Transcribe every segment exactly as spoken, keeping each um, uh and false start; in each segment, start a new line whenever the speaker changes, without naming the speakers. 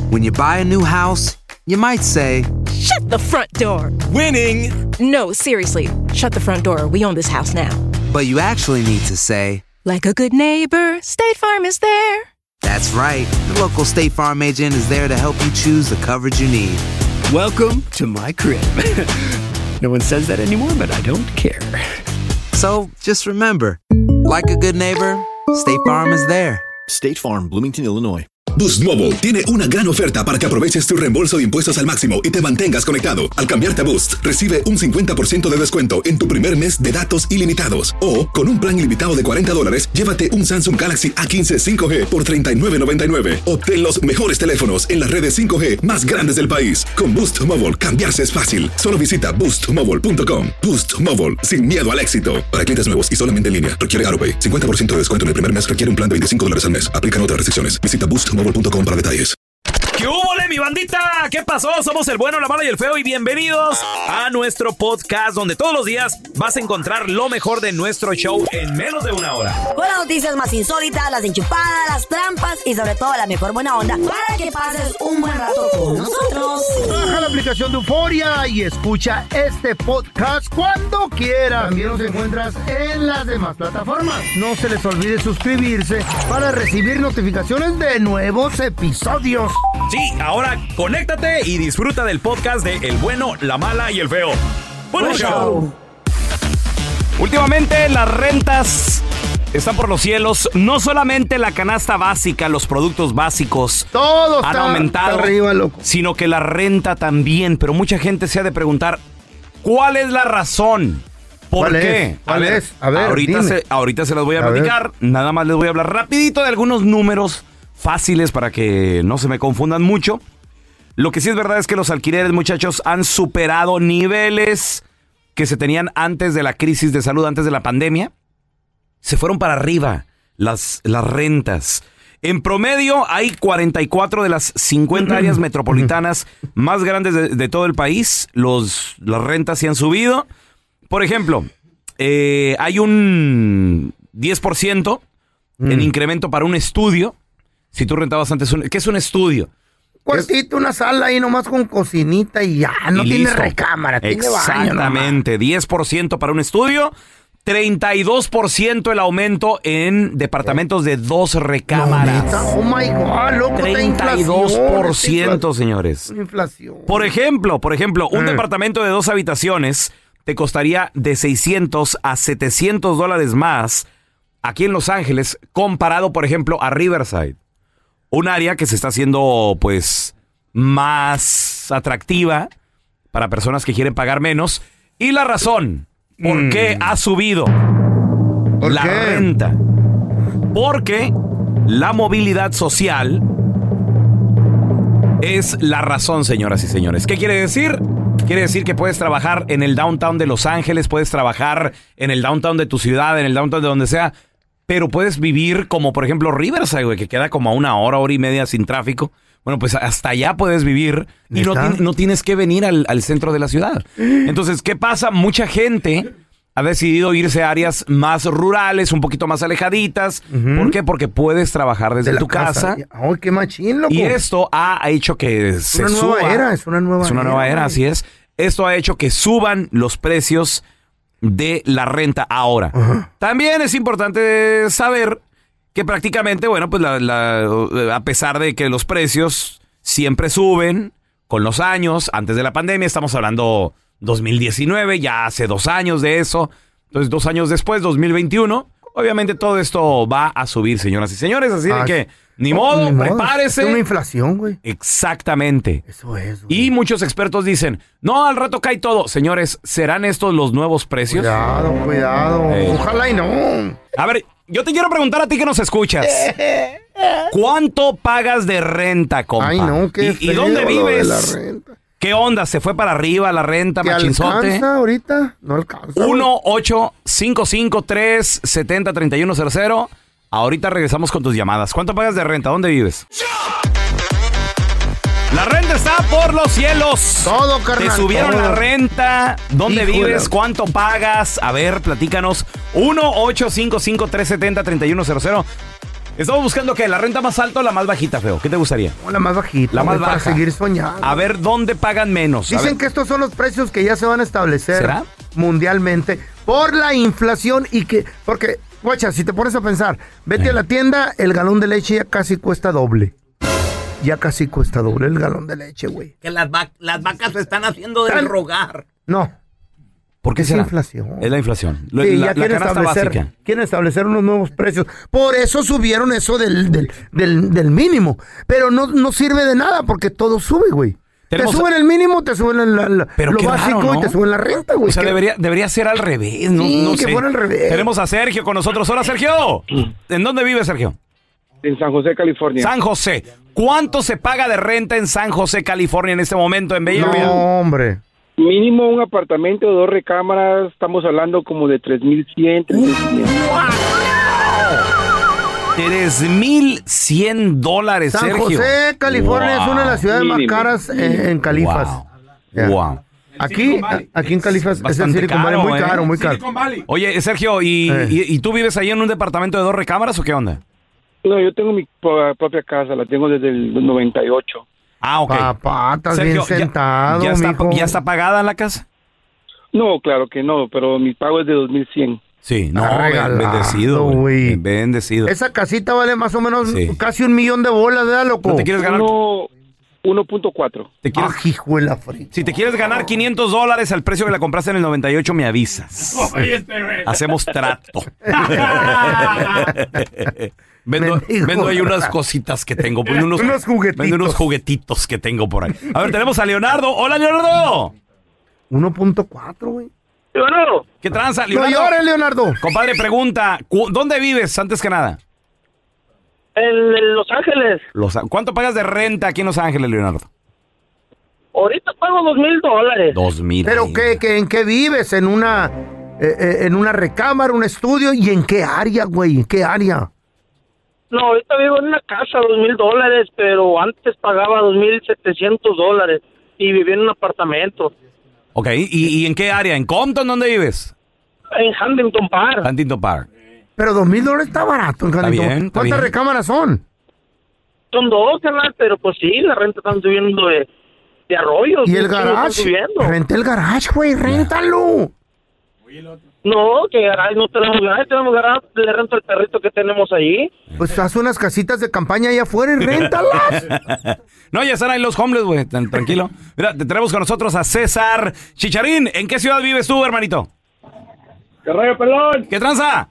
When you buy a new house, you might say,
"Shut the front door."
Winning!
No, seriously. Shut the front door. We own this house now.
But you actually need to say,
like a good neighbor, State Farm is there.
That's right. The local State Farm agent is there to help you choose the coverage you need.
Welcome to my crib. No one says that anymore, but I don't care.
So, just remember, like a good neighbor, State Farm is there.
State Farm, Bloomington, Illinois.
Boost Mobile tiene una gran oferta para que aproveches tu reembolso de impuestos al máximo y te mantengas conectado. Al cambiarte a Boost, recibe un cincuenta por ciento de descuento en tu primer mes de datos ilimitados. O, con un plan ilimitado de cuarenta dólares, llévate un Samsung Galaxy A quince cinco G por treinta y nueve noventa y nueve. Obtén los mejores teléfonos en las redes cinco G más grandes del país. Con Boost Mobile, cambiarse es fácil. Solo visita boost mobile punto com. Boost Mobile, sin miedo al éxito. Para clientes nuevos y solamente en línea, requiere AutoPay. cincuenta por ciento de descuento en el primer mes requiere un plan de veinticinco dólares al mes. Aplican otras restricciones. Visita boost mobile punto com para detalles.
¿Qué hubo, mi bandita? ¿Qué pasó? Somos el bueno, la mala y el feo y bienvenidos a nuestro podcast donde todos los días vas a encontrar lo mejor de nuestro show en menos de una hora.
Con las noticias más insólitas, las enchupadas, las trampas y sobre todo la mejor buena onda para que pases un buen rato con nosotros.
Baja la aplicación de Euforia y escucha este podcast cuando quieras. También nos encuentras en las demás plataformas. No se les olvide suscribirse para recibir notificaciones de nuevos episodios.
Sí, ahora conéctate y disfruta del podcast de El Bueno, la Mala y el Feo. ¡Buen show! Últimamente las rentas están por los cielos. No solamente la canasta básica, los productos básicos
Todo
han
está
aumentado,
arriba, loco.
sino que la renta también. Pero mucha gente se ha de preguntar, ¿cuál es la razón? ¿Por
¿Cuál
qué?
es? ¿Cuál
a ver,
es? A ver,
ahorita,
dime.
se, ahorita se las voy a,
A
platicar. Nada más les voy a hablar rapidito de algunos números fáciles para que no se me confundan mucho. Lo que sí es verdad es que los alquileres, muchachos, han superado niveles que se tenían antes de la crisis de salud, antes de la pandemia. Se fueron para arriba las, las rentas. En promedio hay cuarenta y cuatro de las cincuenta áreas metropolitanas más grandes de, de todo el país. Los, las rentas se han subido. Por ejemplo, eh, hay un diez por ciento mm. en incremento para un estudio. Si tú rentabas antes un... ¿Qué es un estudio?
Cuartito, una sala ahí nomás con cocinita y ya, no
y
tiene
listo.
recámara, tiene baño.
Exactamente, diez por ciento para un estudio, treinta y dos por ciento el aumento en departamentos de dos recámaras.
No, oh my God, loco,
treinta y dos por ciento, señores.
Inflación.
Por ejemplo, por ejemplo, un
eh.
departamento de dos habitaciones te costaría de seiscientos a setecientos dólares más aquí en Los Ángeles, comparado, por ejemplo, a Riverside. Un área que se está haciendo, pues, más atractiva para personas que quieren pagar menos. Y la razón por mm. qué ha subido
¿Por
la
qué?
renta. Porque la movilidad social es la razón, señoras y señores. ¿Qué quiere decir? Quiere decir que puedes trabajar en el downtown de Los Ángeles, puedes trabajar en el downtown de tu ciudad, en el downtown de donde sea, pero puedes vivir como, por ejemplo, Riverside, güey, que queda como a una hora, hora y media sin tráfico. Bueno, pues hasta allá puedes vivir y no, ti- no tienes que venir al, al centro de la ciudad. Entonces, ¿qué pasa? Mucha gente ha decidido irse a áreas más rurales, un poquito más alejaditas. Uh-huh. ¿Por qué? Porque puedes trabajar desde
de
tu casa.
casa. ¡Ay, qué machín, loco!
Y esto ha hecho que
es
se
una
suba.
nueva era, es una nueva
Es una
era,
nueva era,
güey.
así es. Esto ha hecho que suban los precios de la renta ahora. Uh-huh. También es importante saber que prácticamente, bueno, pues la, la, a pesar de que los precios siempre suben con los años, antes de la pandemia, estamos hablando dos mil diecinueve, ya hace dos años de eso. Entonces, dos años después, dos mil veintiuno, obviamente todo esto va a subir, señoras y señores. Así ah, de que, ni modo, ni modo, prepárese.
Es una inflación, güey.
Exactamente.
Eso es, güey.
Y muchos expertos dicen, no, al rato cae todo. Señores, ¿serán estos los nuevos precios?
Cuidado, cuidado. Eh. Ojalá y no.
A ver, yo te quiero preguntar a ti que nos escuchas. ¿Cuánto pagas de renta, compa?
Ay, no, qué
¿Y, ¿y dónde vives?
De la renta.
¿Qué onda? ¿Se fue para arriba la renta, machinzote?
¿Alcanza ahorita? No alcanza.
uno ocho cinco cinco tres siete cero tres uno cero cero. Ahorita regresamos con tus llamadas. ¿Cuánto pagas de renta? ¿Dónde vives? La renta está por los cielos.
Todo, carnal.
Te subieron
todo.
la renta. ¿Dónde
Híjole.
vives? ¿Cuánto pagas? A ver, platícanos. uno ocho cinco cinco tres siete cero tres uno cero cero. Estamos buscando, ¿qué? ¿La renta más alta o la más bajita, feo? ¿Qué te gustaría?
O la más bajita.
La más
para
baja.
seguir soñando.
A ver, ¿dónde pagan menos? A
Dicen
ver.
que estos son los precios que ya se van a establecer
¿Será?
mundialmente por la inflación y que... Porque, guacha, si te pones a pensar, vete
Eh.
a la tienda, el galón de leche ya casi cuesta doble. Ya casi cuesta doble el galón de leche, güey.
Que las, va- las vacas se están haciendo del
Tan-
rogar.
No.
¿Por qué
Es
será?
inflación.
Es la inflación. Lo-
Sí,
la,
ya
la
quieren
canasta
establecer,
básica.
quieren establecer unos nuevos precios. Por eso subieron eso del, del, del, del mínimo. Pero no, no sirve de nada porque todo sube, güey.
Tenemos-
Te suben el mínimo, te suben la- la-
Pero
lo
qué
básico
raro, ¿no?
y te suben la renta, güey.
O sea,
¿Qué?
debería, debería ser al revés, no,
Sí,
no
que
sé.
fuera al revés.
Tenemos a Sergio con nosotros. Hola, Sergio. ¿En dónde vive, Sergio?
En San José, California.
San José. ¿Cuánto se paga de renta en San José, California en este momento en Bay Area?
No, hombre.
Mínimo un apartamento de dos recámaras, estamos hablando como de tres mil cien, tres mil cien.
tres mil cien dólares,
San
Sergio.
José, California
Wow.
es una de las ciudades más
Mínimo.
caras en, en Califas.
Wow.
Ya.
Wow.
Aquí, aquí en Califas es el
Bastante
Silicon Valley,
caro,
muy
¿eh?
caro, muy caro.
Oye, Sergio, ¿y,
Eh.
y, y tú vives ahí en un departamento de dos recámaras o qué onda?
No, yo tengo mi po- propia casa, la tengo desde el noventa y ocho.
Ah, ok.
Papá, estás
Sergio,
bien sentado,
ya, ya, está,
mijo.
¿Ya está pagada la casa?
No, claro que no, pero mi pago es de dos mil cien.
Sí, no,
Está
ben-
regalado,
bendecido, güey.
güey.
Bendecido.
Esa casita vale más o menos
Sí.
casi un millón de bolas, ¿verdad, loco?
¿No te quieres ganar?
Uno, uno punto cuatro.
¿Te quieres-
Ah, hijo de la frita.
Si te quieres ganar quinientos dólares al precio que la compraste en el noventa y ocho, me avisas. Hacemos trato. vendo,
Mendigo.
vendo ahí unas cositas que tengo. Vendo unos,
Unos juguetitos.
Vendo unos juguetitos que tengo por ahí. A ver, tenemos a Leonardo. Hola, Leonardo.
uno punto cuatro, güey.
Bueno,
¿Qué tranza,
No
Leonardo?
llores, Leonardo.
Compadre, pregunta. ¿cu- ¿Dónde vives antes que nada?
en Los Ángeles,
Los, ¿Cuánto pagas de renta aquí en Los Ángeles, Leonardo?
ahorita pago dos mil dólares.
Dos mil.
¿Pero
Ay,
qué, qué, en qué vives? ¿En una, eh, eh, en una recámara, un estudio? ¿Y en qué área, güey? ¿En qué área?
No, ahorita vivo en una casa, dos mil dólares, pero antes pagaba dos mil setecientos dólares y vivía en un apartamento
Ok, ¿Y, ¿y en qué área? ¿En Compton? ¿Dónde vives?
en Huntington Park.
Huntington Park.
Pero dos mil dólares está barato en
Está
Huntington.
bien, está
¿Cuántas
bien.
recámaras son?
Son dos, carnal, pero pues sí, la renta están subiendo de, de arroyos.
¿Y el
sí, están
garage?
subiendo.
Renta el garage, güey, réntalo.
No, que garage no tenemos garage, tenemos garage, le rento el perrito que tenemos allí.
Pues haz unas casitas de campaña allá afuera y réntalas.
No, ya están ahí los homeless, güey. Tan- Tranquilo. Mira, te tenemos con nosotros a César Chicharín. ¿En qué ciudad vives tú, hermanito?
¿Qué rayo, pelón?
¿Qué tranza?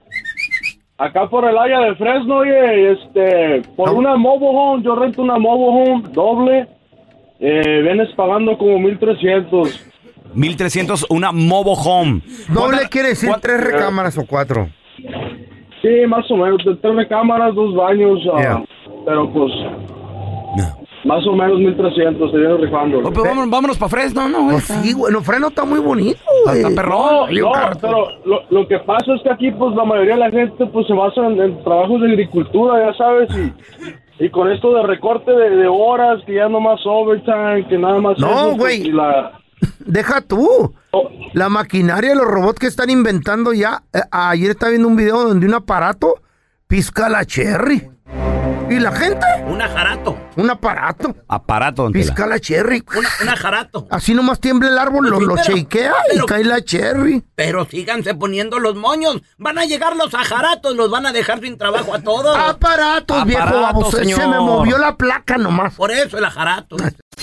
Acá por el área de Fresno, oye, este, por una mobile home, yo rento una mobile home doble, eh, vienes pagando como mil trescientos.
mil trescientos, una Mobo Home.
Doble
¿Cuánta-
quiere decir
cuán-
tres recámaras o cuatro.
Sí, más o menos, de tres recámaras, dos baños, ah,
Yeah.
pero pues,
No.
más o menos mil trescientos, se viene rifando.
Oh, pues vámonos, vámonos para Fresno, ¿no? güey?
Pues sí, güey, no, Freno está muy bonito, güey.
Está perrón.
No, no, pero lo, lo que pasa es que aquí, pues, la mayoría de la gente, pues, se basa en, en trabajos de agricultura, ya sabes, y, y con esto de recorte de, de horas, que ya no más overtime, que nada más...
No,
eso, pues,
güey.
y la...
Deja tú.
Oh,
La maquinaria, los robots que están inventando ya. eh, ayer estaba viendo un video donde un aparato pisca la cherry. ¿Y la gente?
Un ajarato.
Un aparato.
Aparato, don Tela.
Pisca la cherry.
Un, un ajarato.
Así nomás tiembla el árbol, lo,
Sí,
lo
pero-
shakea y
pero-
cae la cherry.
Pero síganse poniendo los moños. Van a llegar los ajaratos, los van a dejar sin trabajo a todos.
Aparatos, viejo
Aparato,
baboso. Se
señor.
me movió la placa nomás.
Por eso el ajarato.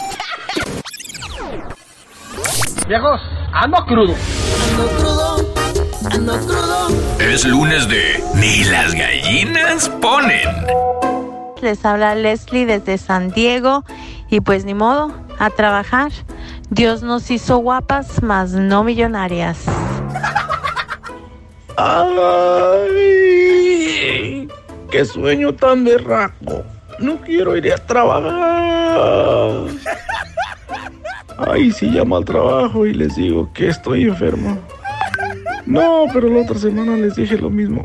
Viejos, ando crudo.
Es lunes de Ni las gallinas ponen.
Les habla Leslie desde San Diego y pues ni modo, a trabajar. Dios nos hizo guapas, mas no millonarias.
¡Ay! ¡Qué sueño tan berraco! No quiero ir a trabajar. Ay, si llamo al trabajo y les digo que estoy enfermo. No, pero la otra semana les dije lo mismo.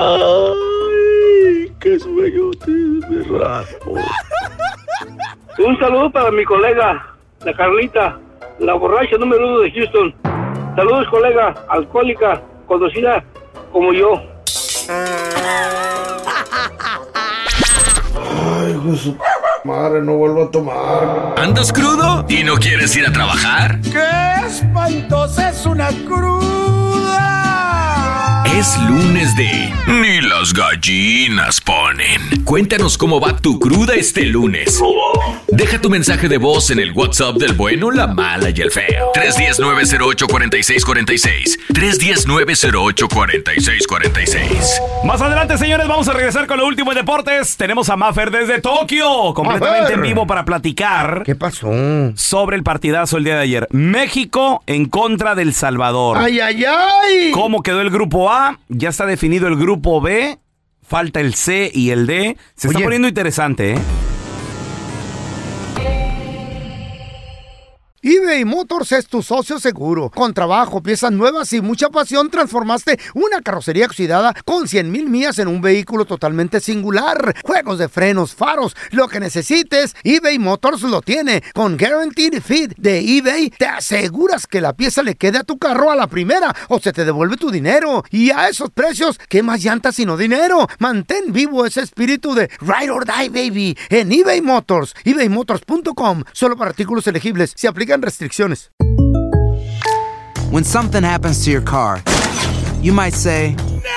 ¡Ay! ¡Qué sueño tan berraco!
Un saludo para mi colega, la Carlita, la borracha número uno de Houston. Saludos, colega, alcohólica, conocida como yo.
hijo de su madre, no vuelvo a tomar.
¿Andas crudo y no quieres ir a trabajar?
¡Qué espantosa es una cruda!
Es lunes de Ni las gallinas ponen. Cuéntanos cómo va tu cruda este lunes. Deja tu mensaje de voz en el WhatsApp del bueno, la mala y el feo. tres uno cero, nueve cero ocho, cuatro seis cuatro seis. tres uno cero, nueve cero ocho, cuatro seis cuatro seis.
Más adelante, señores, vamos a regresar con lo último en deportes. Tenemos a Maffer desde Tokio, completamente en vivo para platicar.
¿Qué pasó?
Sobre el partidazo el día de ayer. México en contra del Salvador.
¡Ay, ay, ay!
¿Cómo quedó el grupo A? Ya está definido el grupo B. Falta el C y el D. Se
Oye.
está poniendo interesante, ¿eh?
eBay Motors es tu socio seguro. Con trabajo, piezas nuevas y mucha pasión, transformaste una carrocería oxidada con cien mil millas en un vehículo totalmente singular. Juegos de frenos, faros, lo que necesites, eBay Motors lo tiene. Con Guaranteed Fit de eBay, te aseguras que la pieza le quede a tu carro a la primera o se te devuelve tu dinero. Y a esos precios, ¿qué más llantas sino dinero? Mantén vivo ese espíritu de Ride or Die, baby, en eBay Motors. ebay motors punto com. Solo para artículos elegibles. Se aplican restricciones.
When something happens to your car, you might say,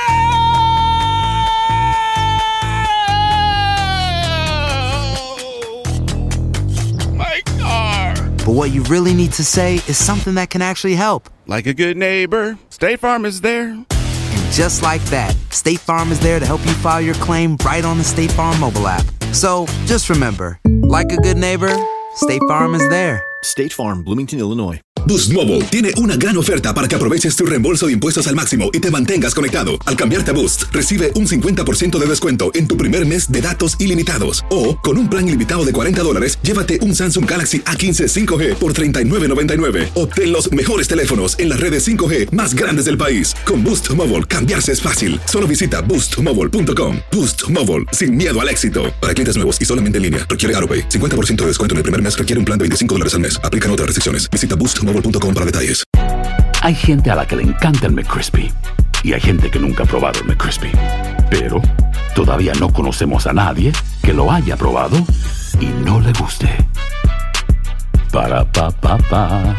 My car.
but what you really need to say is something that can actually help.
Like a good neighbor, State Farm is there.
And just like that, State Farm is there to help you file your claim right on the State Farm mobile app. So just remember, like a good neighbor, State Farm is there.
State Farm, Bloomington, Illinois.
Boost Mobile tiene una gran oferta para que aproveches tu reembolso de impuestos al máximo y te mantengas conectado. Al cambiarte a Boost, recibe un cincuenta por ciento de descuento en tu primer mes de datos ilimitados. O, con un plan ilimitado de cuarenta dólares, llévate un Samsung Galaxy A quince cinco G por treinta y nueve noventa y nueve. Obtén los mejores teléfonos en las redes cinco G más grandes del país. Con Boost Mobile, cambiarse es fácil. Solo visita boost mobile punto com. Boost Mobile, sin miedo al éxito. Para clientes nuevos y solamente en línea, requiere AutoPay. cincuenta por ciento de descuento en el primer mes requiere un plan de veinticinco dólares al mes. Aplican otras restricciones. Visita boost mobile punto com para detalles.
Hay gente a la que le encanta el McCrispy y hay gente que nunca ha probado el McCrispy. Pero todavía no conocemos a nadie que lo haya probado y no le guste. Para pa pa pa.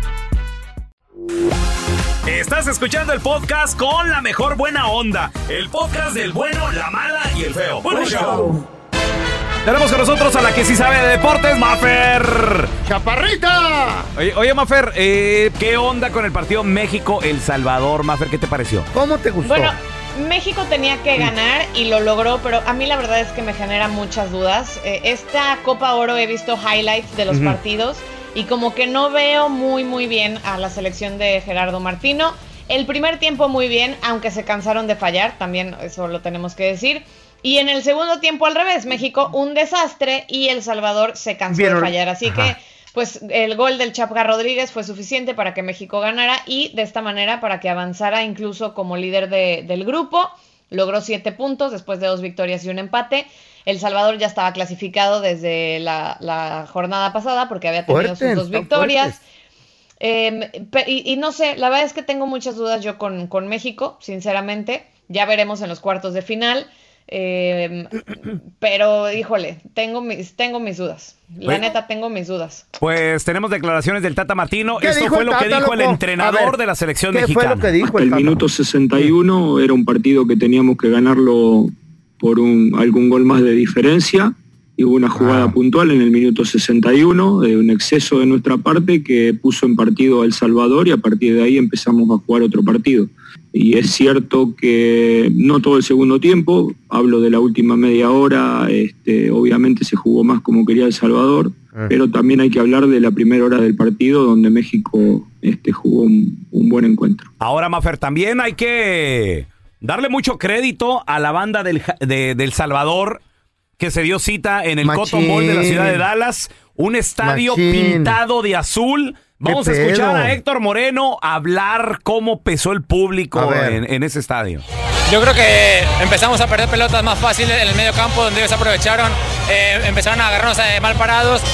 Estás escuchando el podcast con la mejor buena onda. El podcast del bueno, la mala y el feo. ¡Buen show! Tenemos con nosotros a la que sí sabe de deportes, Maffer.
¡Chaparrita!
Oye, oye Maffer, eh, ¿qué onda con el partido México-El Salvador? Maffer, ¿qué te pareció?
¿Cómo te gustó?
Bueno, México tenía que ganar y lo logró, pero a mí la verdad es que me genera muchas dudas. Eh, esta Copa Oro he visto highlights de los uh-huh. partidos y como que no veo muy muy bien a la selección de Gerardo Martino. El primer tiempo muy bien, aunque se cansaron de fallar, también eso lo tenemos que decir. Y en el segundo tiempo al revés, México un desastre y El Salvador se cansó ¿Vieron? de fallar. Así Ajá. que pues el gol del Chapka Rodríguez fue suficiente para que México ganara y de esta manera para que avanzara incluso como líder de, del grupo. Logró siete puntos después de dos victorias y un empate. El Salvador ya estaba clasificado desde la, la jornada pasada porque había tenido Fuerte, sus dos victorias. Eh, y, y no sé, la verdad es que tengo muchas dudas yo con, con México, sinceramente. Ya veremos en los cuartos de final. Eh, pero híjole, tengo mis, tengo mis dudas. La bueno, neta, tengo mis dudas.
Pues tenemos declaraciones del Tata Martino. Esto fue lo Tata, que dijo loco? el entrenador ver, de la selección ¿qué mexicana.
Fue lo que dijo el, el minuto sesenta y uno era un partido que teníamos que ganarlo por un, algún gol más de diferencia. Y hubo una jugada ah. puntual en el minuto sesenta y uno, de un exceso de nuestra parte que puso en partido a El Salvador y a partir de ahí empezamos a jugar otro partido. Y es cierto que no todo el segundo tiempo, hablo de la última media hora, este, obviamente se jugó más como quería El Salvador, eh. pero también hay que hablar de la primera hora del partido donde México este, jugó un, un buen encuentro.
Ahora, Mafer, también hay que darle mucho crédito a la banda del, de, del Salvador, que se dio cita en el Machín. Cotton Bowl de la ciudad de Dallas, un estadio Machín. pintado de azul. Vamos a escuchar a Héctor Moreno hablar cómo pesó el público en, en ese estadio.
Yo creo que empezamos a perder pelotas más fáciles en el medio campo, donde ellos aprovecharon, eh, empezaron a agarrarnos eh, mal parados.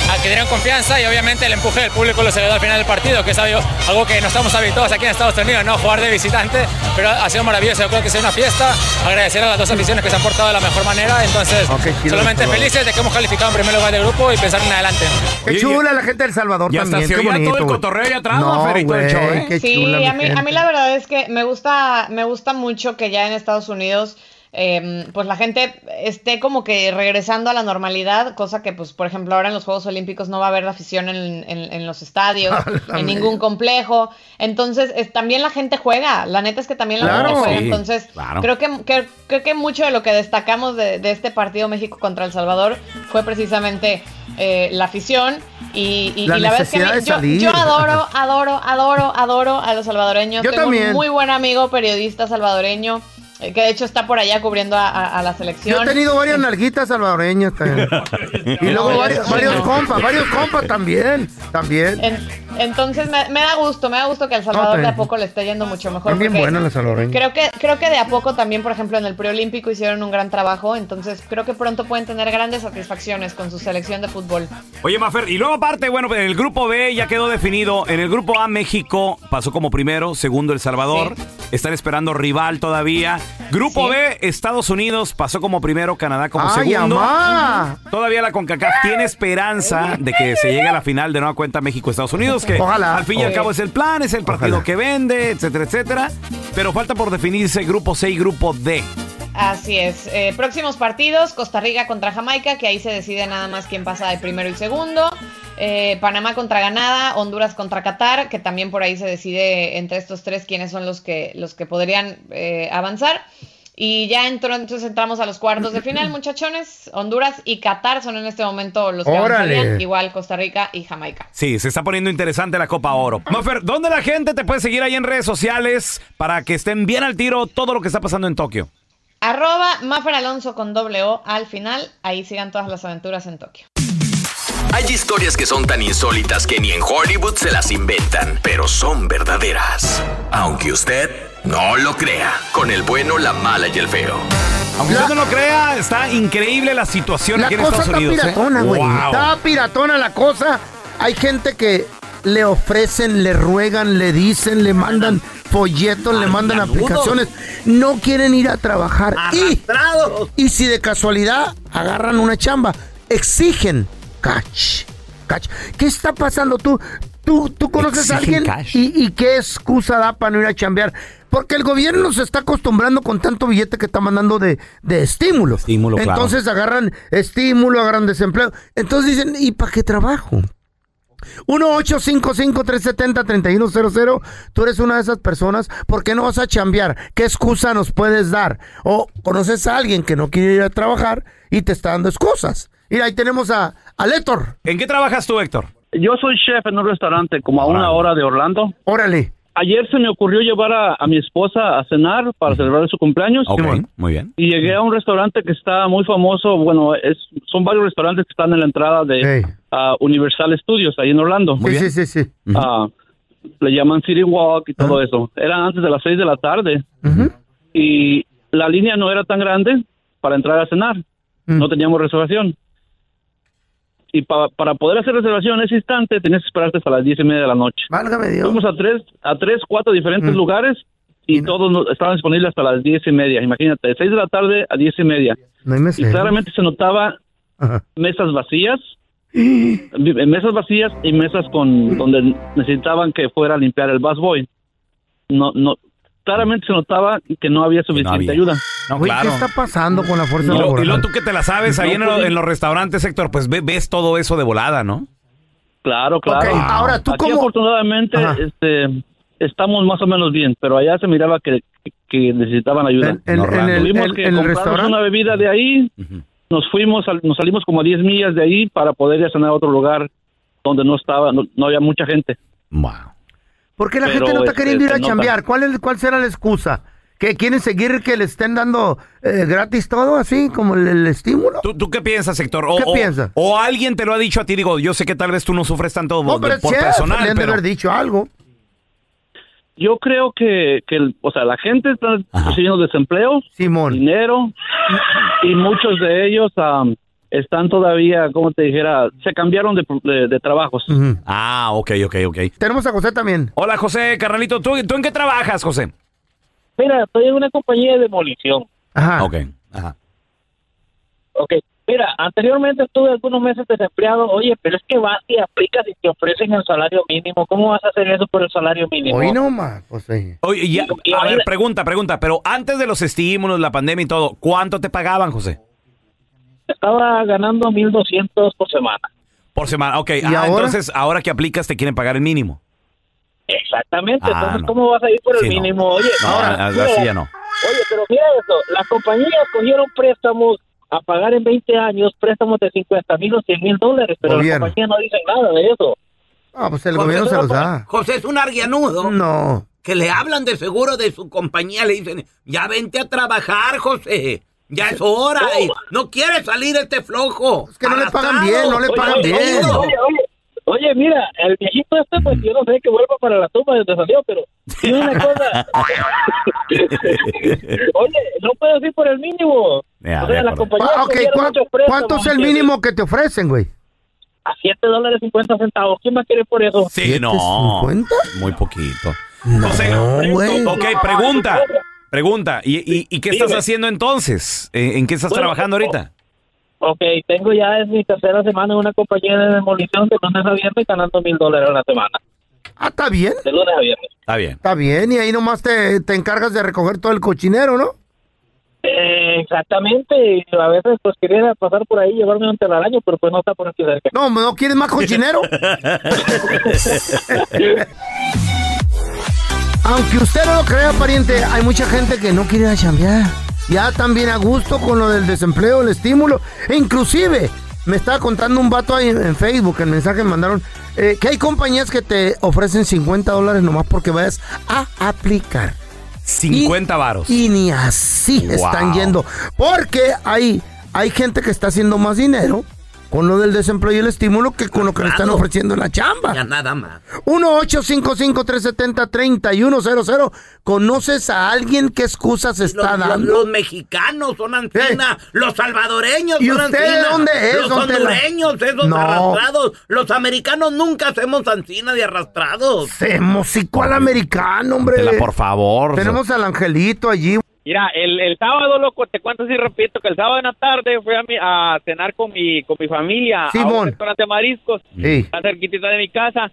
adquirieron confianza y obviamente el empuje del público los ayudó al final del partido, que es algo, algo que no estamos habituados aquí en Estados Unidos, ¿no? Jugar de visitante, pero ha sido maravilloso. Yo creo que ha sido una fiesta. Agradecer a las dos aficiones que se han portado de la mejor manera. Entonces, okay, solamente felices de que hemos calificado en primer lugar del grupo y pensar en adelante.
Qué chula la gente del Salvador
y
también.
hasta se oía todo el cotorreo allá atrás,
no,
Ferito, del show, ¿eh?
Qué
sí,
chula,
a mí, a mí la verdad es que me gusta, me gusta mucho que ya en Estados Unidos eh, pues la gente esté como que regresando a la normalidad, cosa que pues por ejemplo ahora en los Juegos Olímpicos no va a haber afición en, en, en los estadios, en ningún complejo, entonces es, también la gente juega, la neta es que también la
Claro,
gente juega,
sí,
entonces
claro.
creo que, que creo que mucho de lo que destacamos de, de este partido México contra El Salvador fue precisamente eh, la afición y, y
La
y la verdad es que a mí-
necesidad de
yo,
salir.
yo adoro, adoro, adoro, adoro a los salvadoreños.
Yo
Tengo
también.
un muy buen amigo periodista salvadoreño eh, que de hecho está por allá cubriendo a, a- a la
Yo
selección.
he tenido varias nalguitas salvadoreñas también. Y luego
No,
varios,
yo-
varios compas, varios compas también. También.
En- entonces me, me da gusto, me da gusto que a El Salvador
No,
de a
te-
poco le esté yendo mucho mejor.
Están bien
porque
buenas las salvadoreñas.
Creo que, creo que de a poco también, por ejemplo, en el preolímpico hicieron un gran trabajo, entonces creo que pronto pueden tener grandes satisfacciones con su selección de fútbol.
Oye, Mafer, y luego aparte, bueno, en el grupo B ya quedó definido. En el grupo A, México pasó como primero, segundo El Salvador.
Sí.
Están esperando rival todavía. Grupo
Sí.
B, Estados Unidos pasó como primero, Canadá como
¡Ay,
segundo.
amá!
Todavía la CONCACAF tiene esperanza de que se llegue a la final de nueva cuenta México-Estados Unidos, que
Ojalá.
al fin y al
Sí.
cabo es el plan, es el partido
Ojalá.
que vende, etcétera, etcétera. Pero falta por definirse grupo C y grupo D.
Así es. Eh, próximos partidos, Costa Rica contra Jamaica, que ahí se decide nada más quién pasa de primero y segundo. Eh, Panamá contra Granada, Honduras contra Qatar, que también por ahí se decide entre estos tres quiénes son los que, los que podrían eh, avanzar. Y ya entró, entonces entramos a los cuartos de final, muchachones. Honduras y Qatar son en este momento los que
¡Órale!
avanzarían, igual Costa Rica y Jamaica.
Sí, se está poniendo interesante la Copa Oro. Mafer, ¿dónde la gente te puede seguir ahí en redes sociales para que estén bien al tiro todo lo que está pasando en Tokio?
Arroba Mafer Alonso con doble O al final, ahí sigan todas las aventuras en Tokio.
Hay historias que son tan insólitas que ni en Hollywood se las inventan, pero son verdaderas. Aunque usted no lo crea, con el bueno, la mala y el feo.
Aunque usted no lo crea, está increíble la situación
La
aquí en
cosa
Estados
está
Unidos. ¿eh?
piratona, güey.
Wow.
Está piratona la cosa. Hay gente que le ofrecen, le ruegan, le dicen, le mandan folletos, le mandan aplicaciones. No quieren ir a trabajar. Y, y si de casualidad agarran una chamba, exigen cash. Cash. ¿Qué está pasando tú? ¿Tú, tú conoces a
Exigen
alguien?
cash.
¿Y, ¿Y qué excusa da para no ir a chambear? Porque el gobierno se está acostumbrando con tanto billete que está mandando de, de estímulo.
Estímulo, claro.
Entonces agarran estímulo, agarran desempleo. Entonces dicen, ¿y para qué trabajo? uno ocho cinco cinco, tres siete cero, tres uno cero cero. Tú eres una de esas personas. ¿Por qué no vas a chambear? ¿Qué excusa nos puedes dar? O conoces a alguien que no quiere ir a trabajar y te está dando excusas. Mira, ahí tenemos a, a Héctor.
¿En qué trabajas tú, Héctor?
Yo soy chef en un restaurante como a una hora de Orlando.
Órale.
Ayer se me ocurrió llevar a, a mi esposa a cenar para celebrar su cumpleaños.
Ok, muy bien.
Y llegué a un restaurante que está muy famoso. Bueno, es son varios restaurantes que están en la entrada de
Hey.
ah, Universal Studios, ahí en Orlando.
Sí, sí, sí, sí.
Ah, le llaman City Walk y todo eso. Era antes de las seis de la tarde.
Ujú.
Y la línea no era tan grande para entrar a cenar.
Mm.
No teníamos reservación. Y pa- para poder hacer reservación en ese instante tenías que esperarte hasta las diez y media de la noche.
Válgame Dios.
Fuimos a tres, a tres, cuatro diferentes
Mm.
lugares y todos no- estaban disponibles hasta las diez y media. Imagínate, de seis de la tarde a diez y media.
No hay
Y
mesero.
claramente se notaba
Ajá.
mesas vacías, vi- mesas vacías y mesas con donde necesitaban que fuera a limpiar el busboy. No, no, claramente se notaba que no había suficiente
había.
ayuda.
No,
Güey,
claro.
¿qué está pasando con la
Y
fuerza
lo- y
laboral?
luego tú que te la sabes ahí
No
en, lo-
podía.
en los restaurantes, Héctor, pues ve- ves todo eso de volada, ¿no?
Claro, claro.
Ok, ahora, ¿tú
Aquí
cómo?
afortunadamente
Ajá.
este, estamos más o menos bien, pero allá se miraba que, que necesitaban ayuda.
En, en-
No,
en el,
Tuvimos
en-
que
en el
comprarnos
restaurante.
una bebida de ahí, nos fuimos, al- nos salimos como a diez millas de ahí para poder ir a cenar a otro lugar donde no estaba, no, no había mucha gente.
Wow.
¿Por qué la
Pero,
gente no está
este,
queriendo ir a
se nota.
chambear? ¿Cuál, es, ¿Cuál será la excusa? ¿Que quieren seguir que le estén dando eh, gratis todo así, como el, el estímulo?
¿Tú, tú qué piensas, Héctor? O,
¿Qué
o-
piensas?
O alguien te lo ha dicho a ti, digo, yo sé que tal vez tú no sufres tanto
No, pero
de-
es
por
chef,
personal,
le han de
pero...
haber dicho algo.
Yo creo que, que el- o sea, la gente está recibiendo desempleo,
Simón.
dinero, y muchos de ellos am,
están todavía, como te dijera, se cambiaron de, de, de trabajos.
Uh-huh.
Ah, ok, ok, ok.
Tenemos a José también.
Hola, José, carnalito, ¿tú, ¿tú en qué trabajas, José?
Mira, estoy en una compañía de demolición.
Ajá.
Ok, ajá.
Ok, mira, anteriormente estuve algunos meses desempleado. Oye, pero es que vas y aplicas y te ofrecen el salario mínimo. ¿Cómo vas a hacer eso por el salario mínimo?
Hoy no más, José.
Oye, ya, a ver, pregunta, pregunta, pero antes de los estímulos, la pandemia y todo, ¿cuánto te pagaban, José?
Estaba ganando mil doscientos por semana.
Por semana, ok.
¿Y
Ah,
ahora?
entonces, ahora que aplicas, te quieren pagar el mínimo.
Exactamente,
Ah,
entonces
no.
¿cómo vas a ir por el
Sí, no.
mínimo? Oye,
No,
ahora,
así
mira,
ya no.
Oye, pero mira eso, las compañías cogieron préstamos a pagar en veinte años, préstamos de cincuenta mil o cien mil dólares, pero
Gobierno.
las compañías no dicen nada de eso.
Ah, pues el
José,
gobierno se los da.
José es un arguianudo.
No.
Que le hablan de seguro de su compañía, le dicen, ya vente a trabajar, José. Ya es hora. Y no quiere salir este flojo. Es
que no le pagan bien, no le pagan bien.
Oye, oye, oye, mira, el viejito este, pues yo no sé que vuelva para la tumba donde salió, pero tiene una cosa. Oye, no puedo ir por el mínimo.
Ya,
o sea,
de
la
acuerdo.
compañía
Ah, ok, ¿cuán- ¿cuánto es el mínimo que te ofrecen, güey?
A siete dólares cincuenta centavos. ¿Quién va a querer por eso?
Sí, no.
cincuenta?
Muy poquito.
No, güey.
Ok, pregunta. Pregunta. ¿Y, y, y qué estás
Dime.
haciendo entonces? ¿En, en qué estás
Bueno,
trabajando ahorita?
Ok, tengo ya es mi tercera semana en una compañía de demolición de lunes a viernes ganando mil dólares a la semana.
Ah, está bien.
De lunes a viernes.
Está bien.
Está bien, y ahí nomás te, te encargas de recoger todo el cochinero, ¿no?
Eh, exactamente, y a veces pues quería pasar por ahí y llevarme un telaraño, pero pues no está por aquí cerca.
No, ¿no quieres más cochinero? Aunque usted no lo crea, pariente, hay mucha gente que no quiere ir a chambear. Ya están bien a gusto con lo del desempleo, el estímulo. E inclusive, me estaba contando un vato ahí en Facebook, el mensaje me mandaron, eh, que hay compañías que te ofrecen cincuenta dólares nomás porque vayas a aplicar.
cincuenta varos.
Y ni así
Wow.
están yendo. Porque hay, hay gente que está haciendo más dinero con lo del desempleo y el estímulo que con lo que le están ofreciendo en la chamba.
Ya nada más.
uno ocho cinco cinco, tres siete cero, tres uno cero cero. ¿Conoces a alguien? ¿Qué excusas está
Los,
dando?
los mexicanos son ancina, los salvadoreños
¿Y
son
usted de
ancina,
dónde es,
los
don Tela?
hondureños, esos
No.
arrastrados, los americanos nunca hacemos ancina de arrastrados.
Hacemos igual americano, hombre.
Tela, por favor.
Tenemos al angelito allí.
Mira, el, el sábado, loco, te cuento así repito, que el sábado en la tarde fui a, mi, a cenar con mi con mi familia a
Simón.
un restaurante de mariscos,
Sí.
está cerquitita de mi casa,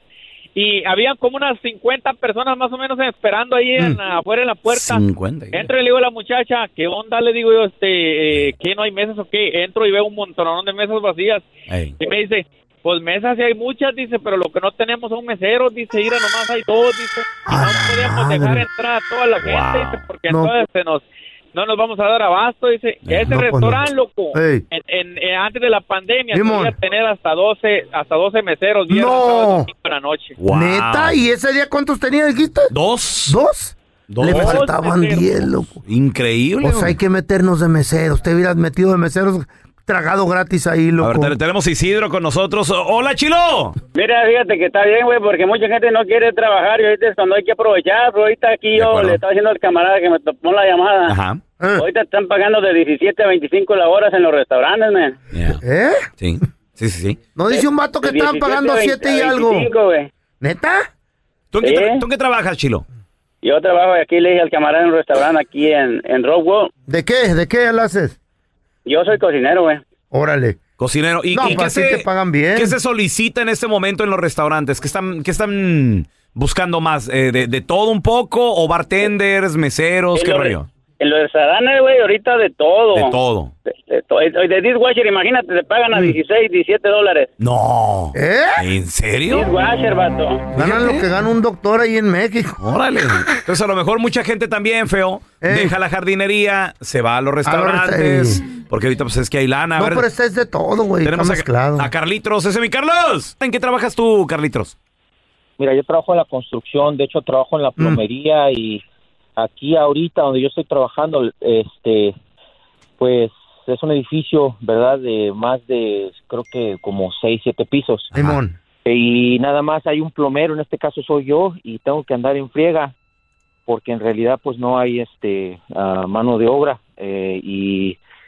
y había como unas cincuenta personas más o menos esperando ahí en, afuera en la puerta.
cincuenta.
Entro y le digo a la muchacha, ¿qué onda? Le digo yo, este, eh, ¿qué no hay mesas o qué? Entro y veo un montonón de mesas vacías.
Ey.
Y me dice, pues mesas sí hay muchas, dice, pero lo que no tenemos son meseros, dice, mira, nomás hay dos, dice, y no podemos
madre.
dejar entrar a toda la gente,
Wow.
dice, porque
No.
entonces se nos, no nos vamos a dar abasto, dice, que ese
no, pues,
restaurante,
no.
loco,
Ey.
en, en- eh, antes de la pandemia,
Simón.
podía tener hasta doce, hasta doce meseros, viernes,
No.
sábado, domingo en la noche.
Wow.
¿Neta? ¿Y ese día cuántos tenía, dijiste?
¿Dos?
¿Dos?
Dos.
Le faltaban
meseros.
diez, loco.
Increíble.
Pues hay que meternos de meseros. Te hubieras metido de meseros tragado gratis ahí,
A
loco.
ver, te- tenemos a Isidro con nosotros. Hola, Chilo.
Mira, fíjate que está bien, güey, porque mucha gente no quiere trabajar y ahorita es cuando hay que aprovechar. Pero ahorita aquí yo
acuerdo.
le estaba diciendo al camarada que me tomó la llamada.
Ajá.
Ahorita están pagando de diecisiete a veinticinco la hora en los restaurantes, man.
¿Eh?
Sí, sí, sí. sí.
¿No dice un vato que
De
estaban
diecisiete
pagando
a
siete y
veinte, a
algo?
veinticinco, güey.
¿Neta?
¿Tú en, qué tra-
¿Eh?
tú en qué trabajas, Chilo?
Yo trabajo aquí, le dije al camarada en un restaurante aquí en, en Rockwell.
¿De qué? ¿De qué lo haces?
Yo soy cocinero, güey.
Órale.
Cocinero. ¿Y,
No,
y
pues
qué,
así
se,
te pagan bien.
qué se solicita en este momento en los restaurantes? ¿Qué están, qué están buscando más? Eh, de, ¿De todo un poco? ¿O bartenders, meseros?
En
¿Qué
los
rollo?
re- En los restaurantes, güey, ahorita de todo.
De todo.
De, de, to- de dishwasher, imagínate, te pagan a dieciséis, diecisiete dólares.
No.
¿Eh?
¿En serio?
Dishwasher, vato.
Ganan lo que gana un doctor ahí en México.
Órale. Entonces a lo mejor mucha gente también, feo, deja la jardinería, se va a los restaurantes, porque ahorita pues es que hay lana. A
No,
ver,
pero este es de todo, güey. Está
tenemos a,
mezclado.
a Carlitos. Ese es mi Carlos. ¿En qué trabajas tú, Carlitos?
Mira, yo trabajo en la construcción, de hecho trabajo en la plomería y aquí ahorita donde yo estoy trabajando, este, pues es un edificio, ¿verdad? De más de, creo que como seis, siete pisos.
Simón.
Y nada más hay un plomero, en este caso soy yo, y tengo que andar en friega porque en realidad pues no hay este ah, mano de obra eh, y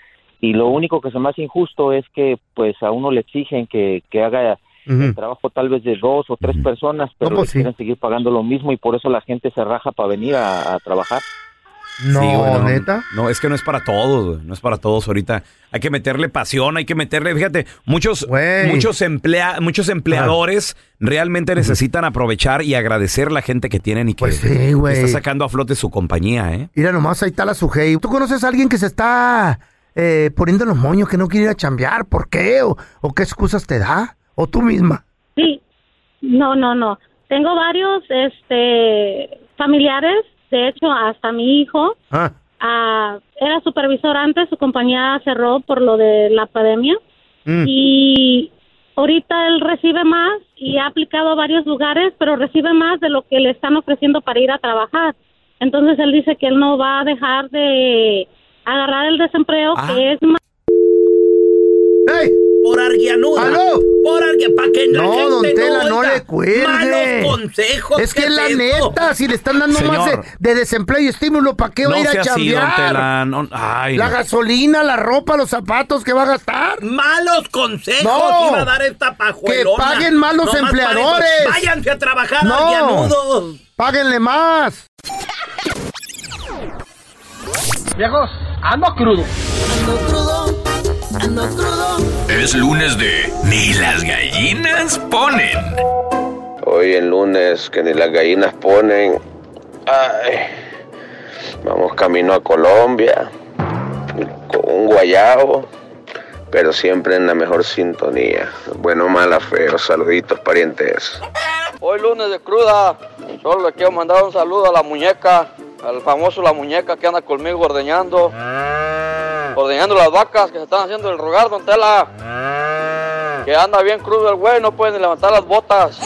y lo único que se me hace injusto es que pues a uno le exigen que, que haga uh-huh. el trabajo tal vez de dos o tres uh-huh. personas, pero no, pues, le quieren sí. seguir pagando lo mismo y por eso la gente se raja para venir a, a trabajar.
No, sí, bueno,
¿neta? No, es que no es para todos, güey. No es para todos ahorita. Hay que meterle pasión, hay que meterle, fíjate, muchos muchos, emplea, muchos empleadores Ajá. realmente uh-huh. necesitan aprovechar y agradecer a la gente que tienen y que,
pues sí,
que está sacando a flote su compañía, ¿eh?
Mira nomás, ahí está la Sujei. ¿Tú conoces a alguien que se está eh, poniendo los moños, que no quiere ir a chambear? ¿Por qué? ¿O, o qué excusas te da? ¿O tú misma?
Sí, no, no, no. Tengo varios este, familiares. De hecho, hasta mi hijo ah. uh, era supervisor antes, su compañía cerró por lo de la pandemia mm. y ahorita él recibe más y ha aplicado a varios lugares, pero recibe más de lo que le están ofreciendo para ir a trabajar. Entonces él dice que él no va a dejar de agarrar el desempleo, ah. que es más...
¡Hey!
Por arguianuda.
¿Aló?
Por arguianuda. Para que la
no,
gente
don Tela,
no,
no le cuelgue.
Malos consejos.
Es que es la neta, si le están dando Señor, más de, de desempleo y estímulo, ¿para qué no va a ir a chambear? Así, don Tela, no, ay, la no. gasolina, la ropa, los zapatos que va a gastar.
Malos consejos
no,
iba a dar esta pajuelona.
Que paguen más los no empleadores.
Más váyanse a trabajar,
no,
arguianudos.
Páguenle más.
Viejos, ando crudo.
Ando crudo. Ando crudo.
Es lunes de Ni las gallinas ponen.
Hoy en lunes que ni las gallinas ponen. Ay, vamos camino a Colombia con un guayabo, pero siempre en la mejor sintonía. Bueno, mala, feo. Saluditos, parientes.
Hoy lunes de cruda. Solo le quiero mandar un saludo a la muñeca, al famoso La Muñeca que anda conmigo ordeñando. Ordeñando las vacas que se están haciendo el rogar, don Tela. Que anda bien crudo el güey, no puede ni levantar las botas.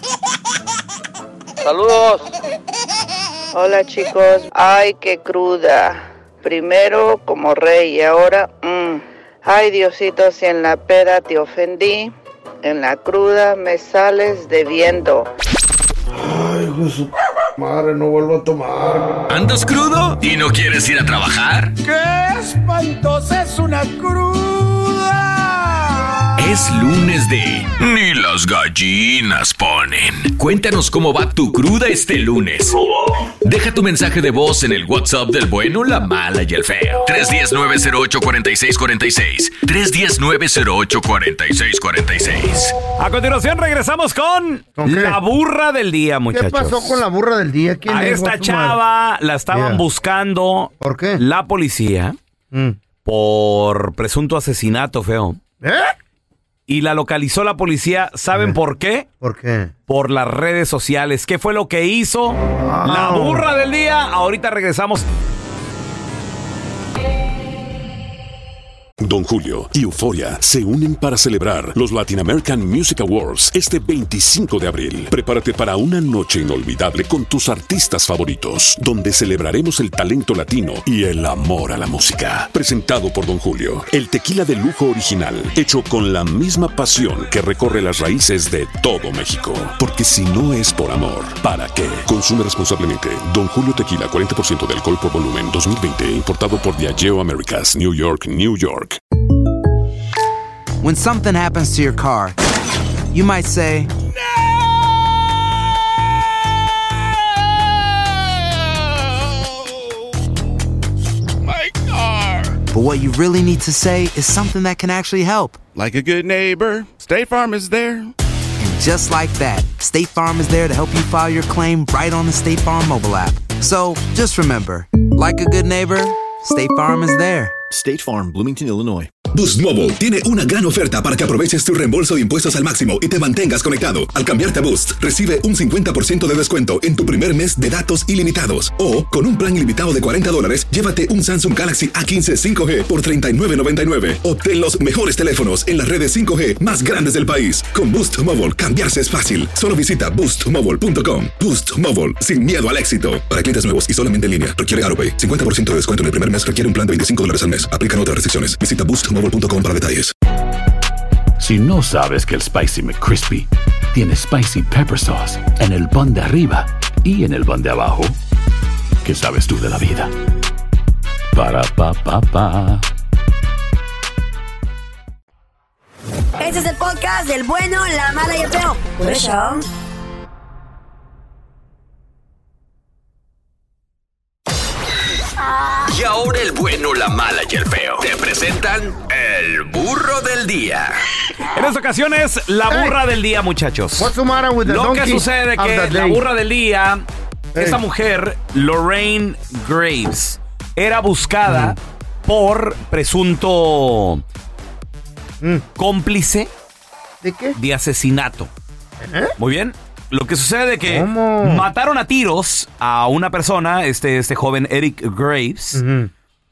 Saludos.
Hola chicos, ay qué cruda. Primero como rey y ahora, mmm. Ay Diosito, si en la peda te ofendí, en la cruda me sales debiendo.
Ay, Jesús. Madre, no vuelvo a tomar.
¿Andas crudo y no quieres ir a trabajar?
¡Qué espantosa es una cruda!
Es lunes de Ni las gallinas ponen. Cuéntanos cómo va tu cruda este lunes. Deja tu mensaje de voz en el WhatsApp del bueno, la mala y el feo. tres uno cero, nueve cero ocho, cuatro seis cuatro seis. tres uno cero, nueve cero ocho, cuatro seis cuatro seis.
A continuación regresamos con la burra del día, muchachos.
¿Qué pasó con la burra del día? ¿Quién
a esta chava la estaban yeah. buscando.
¿Por qué?
La policía mm. por presunto asesinato, feo.
¿Eh?
Y la localizó la policía. ¿Saben ¿Eh? por qué?
¿Por qué?
Por las redes sociales. ¿Qué fue lo que hizo? Wow. La burra del día. Ahorita regresamos.
Don Julio y Euforia se unen para celebrar los Latin American Music Awards este veinticinco de abril. Prepárate para una noche inolvidable con tus artistas favoritos, donde celebraremos el talento latino y el amor a la música. Presentado por Don Julio, el tequila de lujo original, hecho con la misma pasión que recorre las raíces de todo México. Porque si no es por amor, ¿para qué? Consume responsablemente. Don Julio Tequila, cuarenta por ciento de alcohol por volumen, dos mil veinte, importado por Diageo Americas, New York, New York.
When something happens to your car, you might say,
My car.
But what you really need to say is something that can actually help.
Like a good neighbor, State Farm is there.
And just like that, State Farm is there to help you file your claim right on the State Farm mobile app. So just remember, like a good neighbor, State Farm is there.
State Farm, Bloomington, Illinois.
Boost Mobile tiene una gran oferta para que aproveches tu reembolso de impuestos al máximo y te mantengas conectado. Al cambiarte a Boost, recibe un cincuenta por ciento de descuento en tu primer mes de datos ilimitados. O, con un plan ilimitado de cuarenta dólares, llévate un Samsung Galaxy A quince cinco G por treinta y nueve noventa y nueve. Obtén los mejores teléfonos en las redes cinco G más grandes del país. Con Boost Mobile, cambiarse es fácil. Solo visita boost mobile punto com. Boost Mobile, sin miedo al éxito. Para clientes nuevos y solamente en línea, requiere AutoPay. cincuenta por ciento de descuento en el primer mes, requiere un plan de veinticinco dólares al mes. Aplican otras restricciones. Visita boost mobile punto com para detalles.
Si no sabes que el Spicy McCrispy tiene Spicy Pepper Sauce en el pan de arriba y en el pan de abajo, ¿qué sabes tú de la vida? Para, pa, pa, pa.
Este es el podcast del bueno, la mala y el feo. Por eso.
Y ahora el bueno, la mala y el feo te presentan el burro del día.
En esta ocasión es la burra hey. del día, muchachos.
What's the matter with the
Lo que
donkey
sucede es que la burra del día, hey. esta mujer, Lorraine Graves, era buscada mm. por presunto mm. cómplice
¿de qué?
De asesinato.
¿Eh?
Muy bien. Lo que sucede es que
¿Cómo?
mataron a tiros a una persona, este, este joven Eric Graves, uh-huh.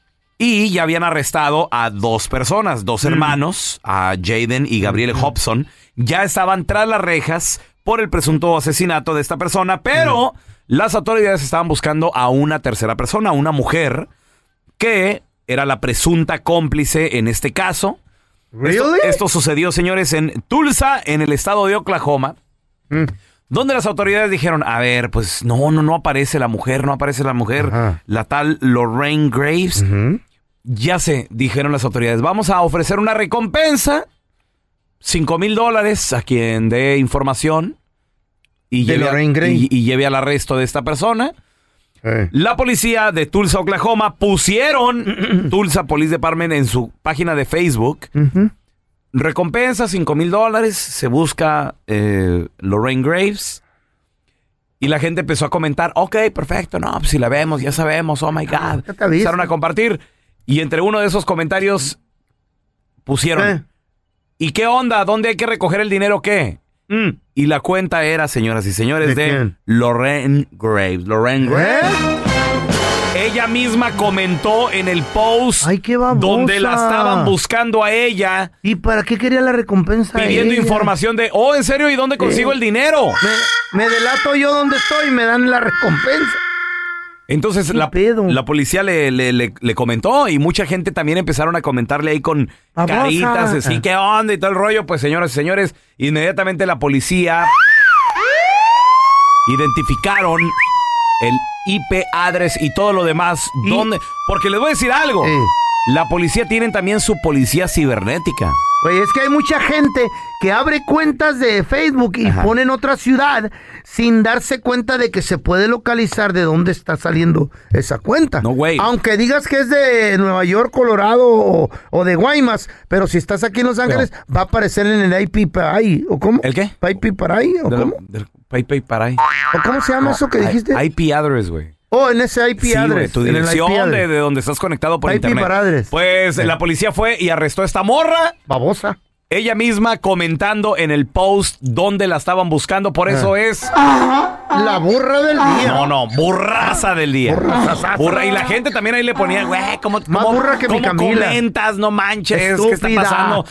y ya habían arrestado a dos personas, dos uh-huh. hermanos, a Jaden y Gabriel uh-huh. Hobson. Ya estaban tras las rejas por el presunto asesinato de esta persona, pero uh-huh. las autoridades estaban buscando a una tercera persona, una mujer, que era la presunta cómplice en este caso.
¿Really?
Esto, esto sucedió, señores, en Tulsa, en el estado de Oklahoma. Mm. Donde las autoridades dijeron, a ver, pues no, no, no aparece la mujer, no aparece la mujer, Ajá. la tal Lorraine Graves. Uh-huh. Ya sé, dijeron las autoridades, vamos a ofrecer una recompensa, cinco mil dólares a quien dé información y lleve, a, y, y lleve al arresto de esta persona. Eh. La policía de Tulsa, Oklahoma, pusieron Tulsa Police Department en su página de Facebook. Uh-huh. Recompensa, cinco mil dólares, se busca eh, Lorraine Graves. Y la gente empezó a comentar, ok, perfecto, no, pues si la vemos, ya sabemos, oh my God. Empezaron a compartir. Y entre uno de esos comentarios pusieron, ¿Eh? ¿y qué onda? ¿Dónde hay que recoger el dinero? ¿Qué? Mm. Y la cuenta era, señoras y señores, de, de Lorraine Graves. Lorraine Graves. ¿Eh? Ella misma comentó en el post
Ay, qué babosa.
Donde la estaban buscando a ella.
¿Y para qué quería la recompensa?
Pidiendo
ella?
información de, oh, ¿en serio? ¿Y dónde consigo eh, el dinero?
Me, me delato yo dónde estoy y me dan la recompensa.
Entonces la, la policía le, le, le, le comentó y mucha gente también empezaron a comentarle ahí con babosa. Caritas, así, ¿qué onda? Y todo el rollo. Pues, señoras y señores, inmediatamente la policía identificaron el I P address y todo lo demás. ¿Y? ¿Dónde? Porque les voy a decir algo. Eh. La policía tienen también su policía cibernética.
Oye, es que hay mucha gente que abre cuentas de Facebook y Ajá. pone en otra ciudad sin darse cuenta de que se puede localizar de dónde está saliendo esa cuenta.
No, güey.
Aunque digas que es de Nueva York, Colorado o, o de Guaymas, pero si estás aquí en Los Ángeles, no. va a aparecer en el I P para ahí. ¿O cómo?
¿El qué?
I P para ahí, ¿o
de,
cómo?
Del I P para ahí.
¿O cómo se llama no, eso que dijiste?
I P address, güey.
Oh, en ese I P
sí,
address.
Tu dirección de, de donde estás conectado por
I P
internet.
Address.
Pues sí. La policía fue y arrestó a esta morra.
Babosa.
Ella misma comentando en el post donde la estaban buscando. Por eso ah. es...
La burra del día.
No, no, burraza del día.
Burra.
burra. Y la gente también ahí le ponía, güey, ¿cómo,
Más
cómo,
burra que
cómo
mi Camila.
comentas? No manches,
Estúpida.
¿qué está pasando?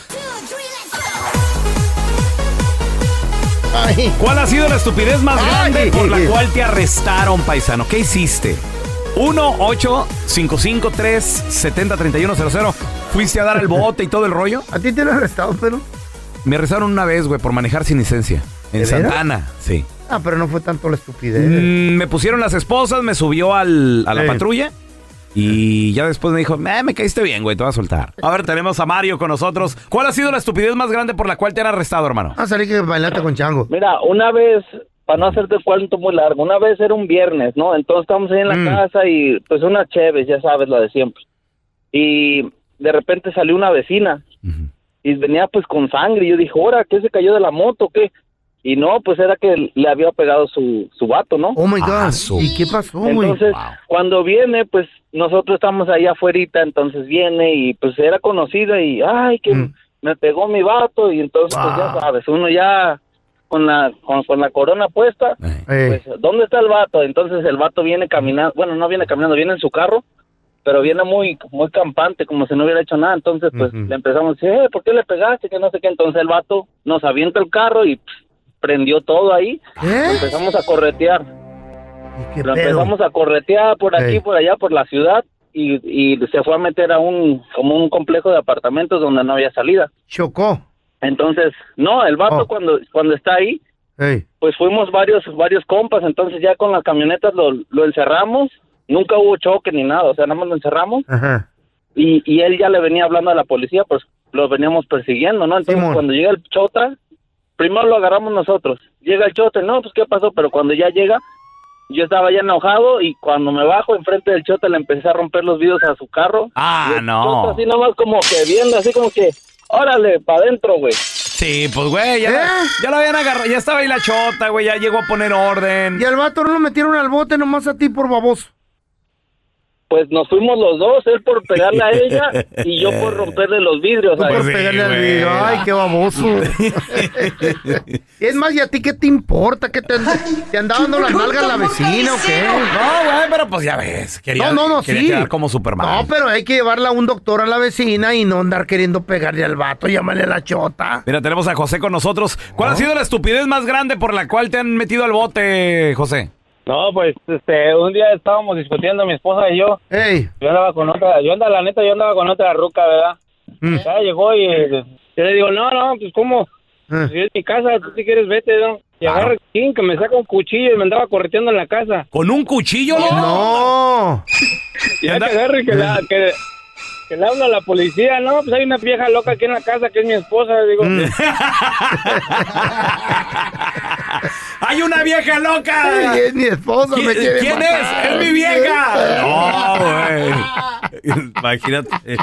Ay.
¿Cuál ha sido la estupidez más
Ay.
grande por la cual te arrestaron, paisano? ¿Qué hiciste? uno ocho cinco cinco tres siete cero tres uno cero cero. ¿Fuiste a dar el bote y todo el rollo?
¿A ti te han arrestado, pero?
Me arrestaron una vez, güey, por manejar sin licencia. En Santa Ana, sí.
Ah, pero no fue tanto la estupidez.
Mm, me pusieron las esposas, me subió al, a la sí. patrulla. Y ya después me dijo, eh, me caíste bien, güey, te voy a soltar. A ver, tenemos a Mario con nosotros. ¿Cuál ha sido la estupidez más grande por la cual te han arrestado, hermano?
Ah, salí que bailaste con Chango.
Mira, una vez... Para no hacerte el cuento muy largo, una vez era un viernes, ¿no? Entonces estamos ahí en la mm. casa y pues una chévere, ya sabes, la de siempre. Y de repente salió una vecina uh-huh. y venía pues con sangre y yo dije, ¿ahora qué se cayó de la moto? ¿Qué? Y no, pues era que le había pegado su, su vato, ¿no?
Oh my God, ah, ¿y qué pasó, güey?
Entonces,
wow.
cuando viene, pues nosotros estamos ahí afuerita, entonces viene y pues era conocida y, ay, que mm. me pegó mi vato y entonces wow. pues ya sabes, uno ya... con la con, con la corona puesta,
hey.
pues, ¿dónde está el vato? Entonces el vato viene caminando, bueno, no viene caminando, viene en su carro, pero viene muy muy campante, como si no hubiera hecho nada. Entonces, pues, uh-huh. le empezamos a decir, eh, ¿por qué le pegaste? Que no sé qué. Entonces el vato nos avienta el carro y pff, prendió todo ahí.
¿Qué?
Empezamos a corretear.
¿Y qué
Lo
pedo?
empezamos a corretear por aquí,
hey.
por allá, por la ciudad, y, y se fue a meter a un, como un complejo de apartamentos donde no había salida.
¿Chocó?
Entonces, no, el vato oh. cuando cuando está ahí,
hey.
pues fuimos varios varios compas, entonces ya con las camionetas lo, lo encerramos, nunca hubo choque ni nada, o sea, nada más lo encerramos.
Ajá.
Y, y él ya le venía hablando a la policía, pues lo veníamos persiguiendo, ¿no? Entonces,
Simón.
cuando llega el chota, primero lo agarramos nosotros. Llega el chota, no, pues, ¿qué pasó? Pero cuando ya llega, yo estaba ya enojado y cuando me bajo enfrente del chota le empecé a romper los vidrios a su carro.
Ah,
Y el
no.
chota así nomás como que viendo, así como que, órale, para adentro, güey.
Sí, pues, güey, ya, ¿Eh? ya lo habían agarrado, ya estaba ahí la chota, güey, ya llegó a poner orden.
Y al vato no lo metieron al bote nomás a ti por baboso.
Pues nos fuimos los dos, él por pegarle a ella y yo por romperle los vidrios.
Tú
a
por
él.
pegarle al vidrio. Ay, qué baboso. Es más, ¿y a ti qué te importa? ¿Qué te, te anda dando las nalgas la vecina o qué?
No, güey, pero pues ya ves. Quería,
no, no, no,
quería
sí.
quedar como Superman.
No, pero hay que llevarla a un doctor a la vecina y no andar queriendo pegarle al vato, llámale a la chota.
Mira, tenemos a José con nosotros. ¿Cuál
¿No?
ha sido la estupidez más grande por la cual te han metido al bote, José?
No, pues, este, un día estábamos discutiendo mi esposa y yo.
Ey.
Yo andaba con otra, yo andaba, la neta, yo andaba con otra ruca, ¿verdad?
Mm.
Ya llegó y eh, yo le digo, no, no, pues, ¿cómo? Pues, si es mi casa, tú si quieres vete, ¿no? Y agarra el chin, que me saca un cuchillo y me andaba correteando en la casa.
¿Con un cuchillo?
No.
Y ya que agarra y que la, que, que le habla a la policía, no, pues hay una vieja loca aquí en la casa que es mi esposa, digo.
Mm.
¡Hay una vieja loca!
Ay, es mi esposa, me quiere
¿Quién
matar.
es? ¡Es mi vieja! No, güey. Imagínate.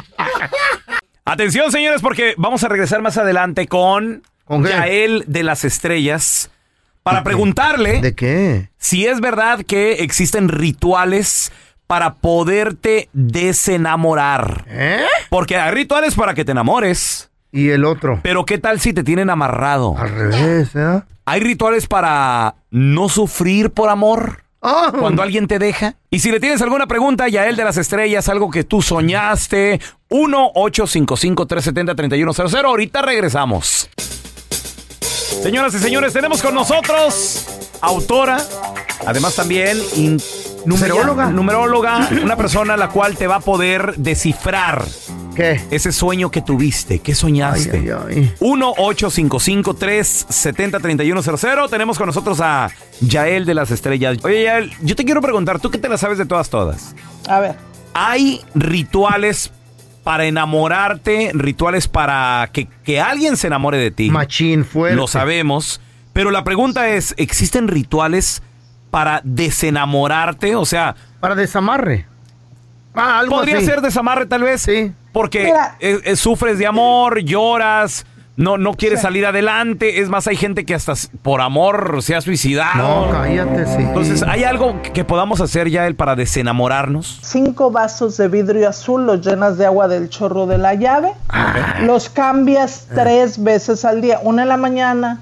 Atención, señores, porque vamos a regresar más adelante con,
¿Con qué?
Yael de las Estrellas para
¿De
preguntarle
¿De qué?
si es verdad que existen rituales para poderte desenamorar.
¿Eh?
Porque hay rituales para que te enamores.
Y el otro.
Pero ¿qué tal si te tienen amarrado?
Al revés, ¿eh?
¿Hay rituales para no sufrir por amor?
Oh.
Cuando alguien te deja. Y si le tienes alguna pregunta, Yael de las Estrellas, algo que tú soñaste, uno ocho cinco cinco, tres siete cero, tres uno cero cero. Ahorita regresamos. Señoras y señores, tenemos con nosotros autora, además también in-
Numeróloga.
numeróloga, una persona la cual te va a poder descifrar
¿Qué?
ese sueño que tuviste. ¿Qué soñaste?
Ay, ay, ay.
uno ocho cinco cinco, tres siete cero, tres uno cero cero. Tenemos con nosotros a Yael de las Estrellas. Oye, Yael, yo te quiero preguntar, ¿tú qué te la sabes de todas, todas?
A ver.
¿Hay rituales para enamorarte, rituales para que, que alguien se enamore de ti?
Machín fuerte.
Lo sabemos. Pero la pregunta es, ¿existen rituales para desenamorarte? O sea...
Para desamarre. Ah, algo
Podría
así.
ser desamarre tal vez.
Sí.
Porque
Mira.
eh, eh, sufres de amor, lloras, no, no quieres salir adelante. Es más, hay gente que hasta s- por amor se ha suicidado.
No, cállate, sí.
Entonces, ¿hay algo que, que podamos hacer, Yael, para desenamorarnos?
Cinco vasos de vidrio azul los llenas de agua del chorro de la llave. Los cambias tres veces al día. Uno en la mañana,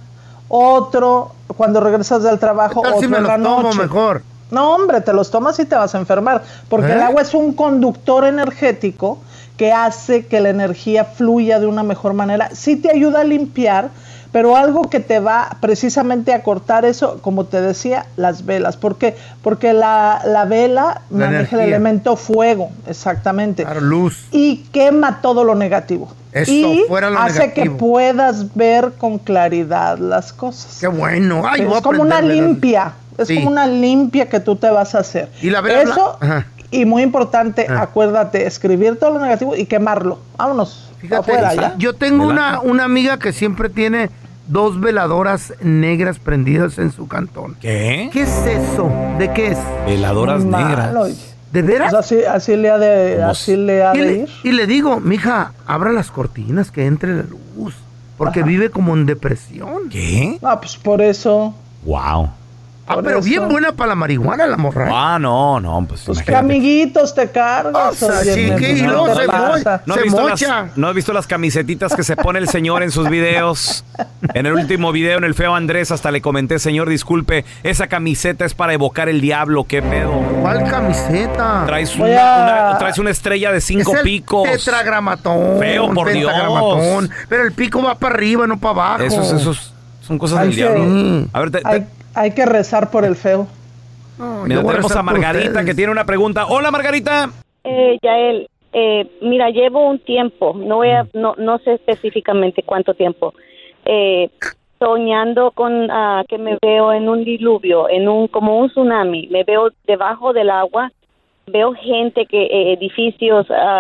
otro cuando regresas del trabajo,
¿Qué tal si
otro
me
en la
los tomo
noche.
mejor?
No, hombre, te los tomas y te vas a enfermar. Porque
¿Eh?
el agua es un conductor energético que hace que la energía fluya de una mejor manera. Sí te ayuda a limpiar, pero algo que te va precisamente a cortar eso, como te decía, las velas. ¿Por qué? Porque la, la vela
La
maneja
energía.
el elemento fuego, exactamente.
Claro, luz.
Y quema todo lo negativo.
Eso,
y
fuera lo
hace
negativo.
que puedas ver con claridad las cosas.
Qué bueno. Ay, voy a
es como una
aprender de las-
limpia. Es
Sí.
como una limpia que tú te vas a hacer.
Y la vela
Eso,
bla- Ajá.
y muy importante,
Ah.
acuérdate, escribir todo lo negativo y quemarlo. Vámonos.
Fíjate,
afuera ya.
yo tengo una, una amiga que siempre tiene dos veladoras negras prendidas en su cantón.
¿Qué?
¿Qué es eso? ¿De qué es?
Veladoras
Malo,
negras.
oye.
¿De veras?
Pues así, así le ha de,
¿Cómo
así le ha
Y
de
le,
ir.
y le digo, mija, abra las cortinas, que entre la luz. Porque
Ajá.
vive como en depresión.
¿Qué?
Ah, pues por eso.
Wow.
Ah,
Por
pero
eso.
bien buena para la marihuana, la morra.
Ah, no, no, pues
Pues que
imagínate.
amiguitos te cargas.
O sea,
oye,
sí,
nena,
que- y
no
luego
te
se
pasa.
mocha.
¿No has,
Se
visto
mocha.
las, ¿No has visto las camisetitas que se pone el señor en sus videos? En el último video, en el feo Andrés, hasta le comenté, señor, disculpe, esa camiseta es para evocar el diablo, qué pedo.
¿Cuál camiseta?
Traes
Voy
una,
a-
una- traes una estrella de cinco
es el
picos.
tetragramatón.
Feo, por Dios.
pentagramatón. Pero el pico va para arriba, no para abajo.
Esos, esos son cosas
Hay
del
que-
diablo. A ver, te- te-
Hay, hay que rezar por el feo.
No,
mira,
yo voy
tenemos
rezar
a
por
Margarita
ustedes.
que tiene una pregunta. Hola, Margarita.
Eh, Yael, eh, mira, llevo un tiempo, no voy a, no, no sé específicamente cuánto tiempo, eh, soñando con ah, que me veo en un diluvio, en un como un tsunami, me veo debajo del agua, veo gente que eh, edificios ah,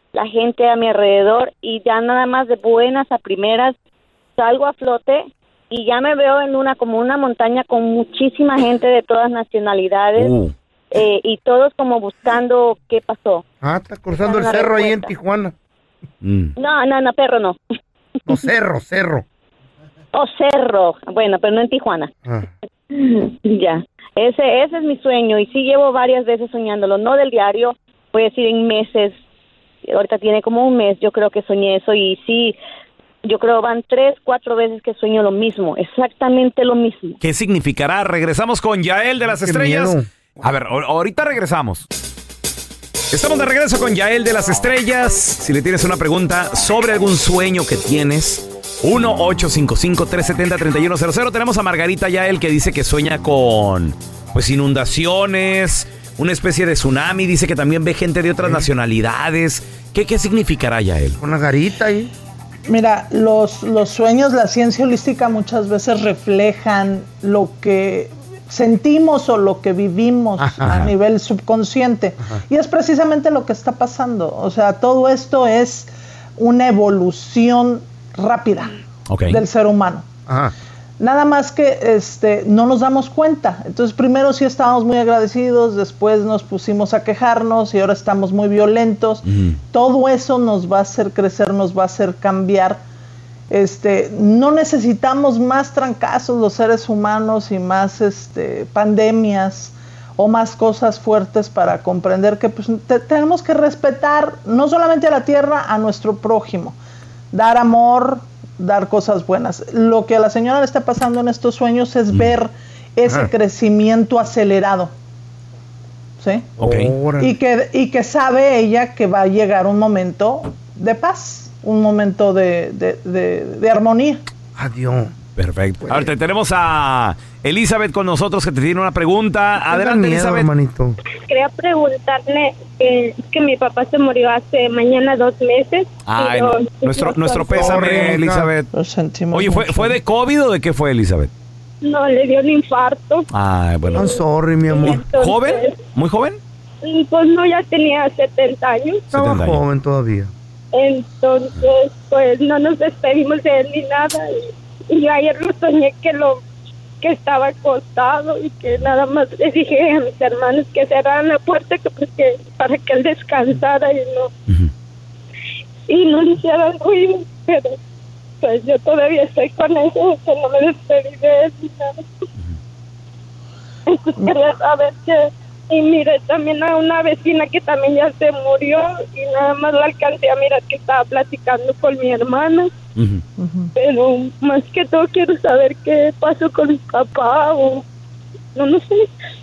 la gente a mi alrededor y ya nada más de buenas a primeras salgo a flote y ya me veo en una como una montaña con muchísima gente de todas nacionalidades uh. eh, y todos como buscando qué pasó.
Ah, está cruzando el cerro ahí en Tijuana.
Mm. No, no, no, perro no.
No, cerro, cerro.
Oh, cerro. Bueno, pero no en Tijuana. Ah. Ya. Ese, ese es mi sueño y sí llevo varias veces soñándolo, no del diario, voy a decir en meses. Ahorita tiene como un mes, yo creo que soñé eso y sí, yo creo van tres, cuatro veces que sueño lo mismo, exactamente lo mismo.
¿Qué significará? Regresamos con Yael de las Estrellas. Miedo. A ver, ahorita regresamos. Estamos de regreso con Yael de las Estrellas. Si le tienes una pregunta sobre algún sueño que tienes, uno ocho cinco cinco, tres siete cero, tres uno cero cero. Tenemos a Margarita Yael que dice que sueña con pues inundaciones, una especie de tsunami. Dice que también ve gente de otras ¿Sí? nacionalidades. ¿Qué, qué significará, Yael?
Una garita ahí.
Mira, los, los sueños, la ciencia holística muchas veces reflejan lo que sentimos o lo que vivimos Ajá. a nivel subconsciente. Ajá. Y es precisamente lo que está pasando. O sea, todo esto es una evolución rápida okay. del ser humano. Ajá. Nada más que este, no nos damos cuenta. Entonces, primero sí estábamos muy agradecidos, después nos pusimos a quejarnos y ahora estamos muy violentos. Uh-huh. Todo eso nos va a hacer crecer, nos va a hacer cambiar. Este, no necesitamos más trancazos los seres humanos y más este, pandemias o más cosas fuertes para comprender que pues, te, tenemos que respetar no solamente a la tierra, a nuestro prójimo. Dar amor, dar cosas buenas. Lo que a la señora le está pasando en estos sueños es ver ese ah. crecimiento acelerado. ¿Sí?
Okay.
Y que, y que sabe ella que va a llegar un momento de paz, un momento de, de, de, de armonía.
Adiós.
Perfecto. Pues. Ahora tenemos a Elizabeth con nosotros que te tiene una pregunta. Adelante, miedo, Elizabeth.
Hermanito.
Quería preguntarle eh, que mi papá se murió hace mañana dos meses.
Ay, no. nuestro, nuestro pésame, Elizabeth.
Lo sentimos
Oye, ¿fue, ¿fue de COVID o de qué fue, Elizabeth?
No, le dio un infarto.
Ay, bueno.
I'm sorry, mi amor.
Entonces,
¿Joven? ¿Muy joven?
Pues no, ya tenía setenta años.
Estaba joven todavía.
Entonces, pues no nos despedimos de él ni nada. Y, y yo ayer lo soñé que lo que estaba acostado y que nada más le dije a mis hermanos que cerraran la puerta que, pues, que, para que él descansara y no uh-huh. y no le hicieran ruido, pero pues yo todavía estoy con eso, que no me despedí de él ni nada. Uh-huh. Entonces quería saber que, y mire, también a una vecina que también ya se murió y nada más la alcancé a mirar que estaba platicando con mi hermana. Uh-huh. Uh-huh. Pero más que todo quiero saber qué pasó con mi papá o no, no sé.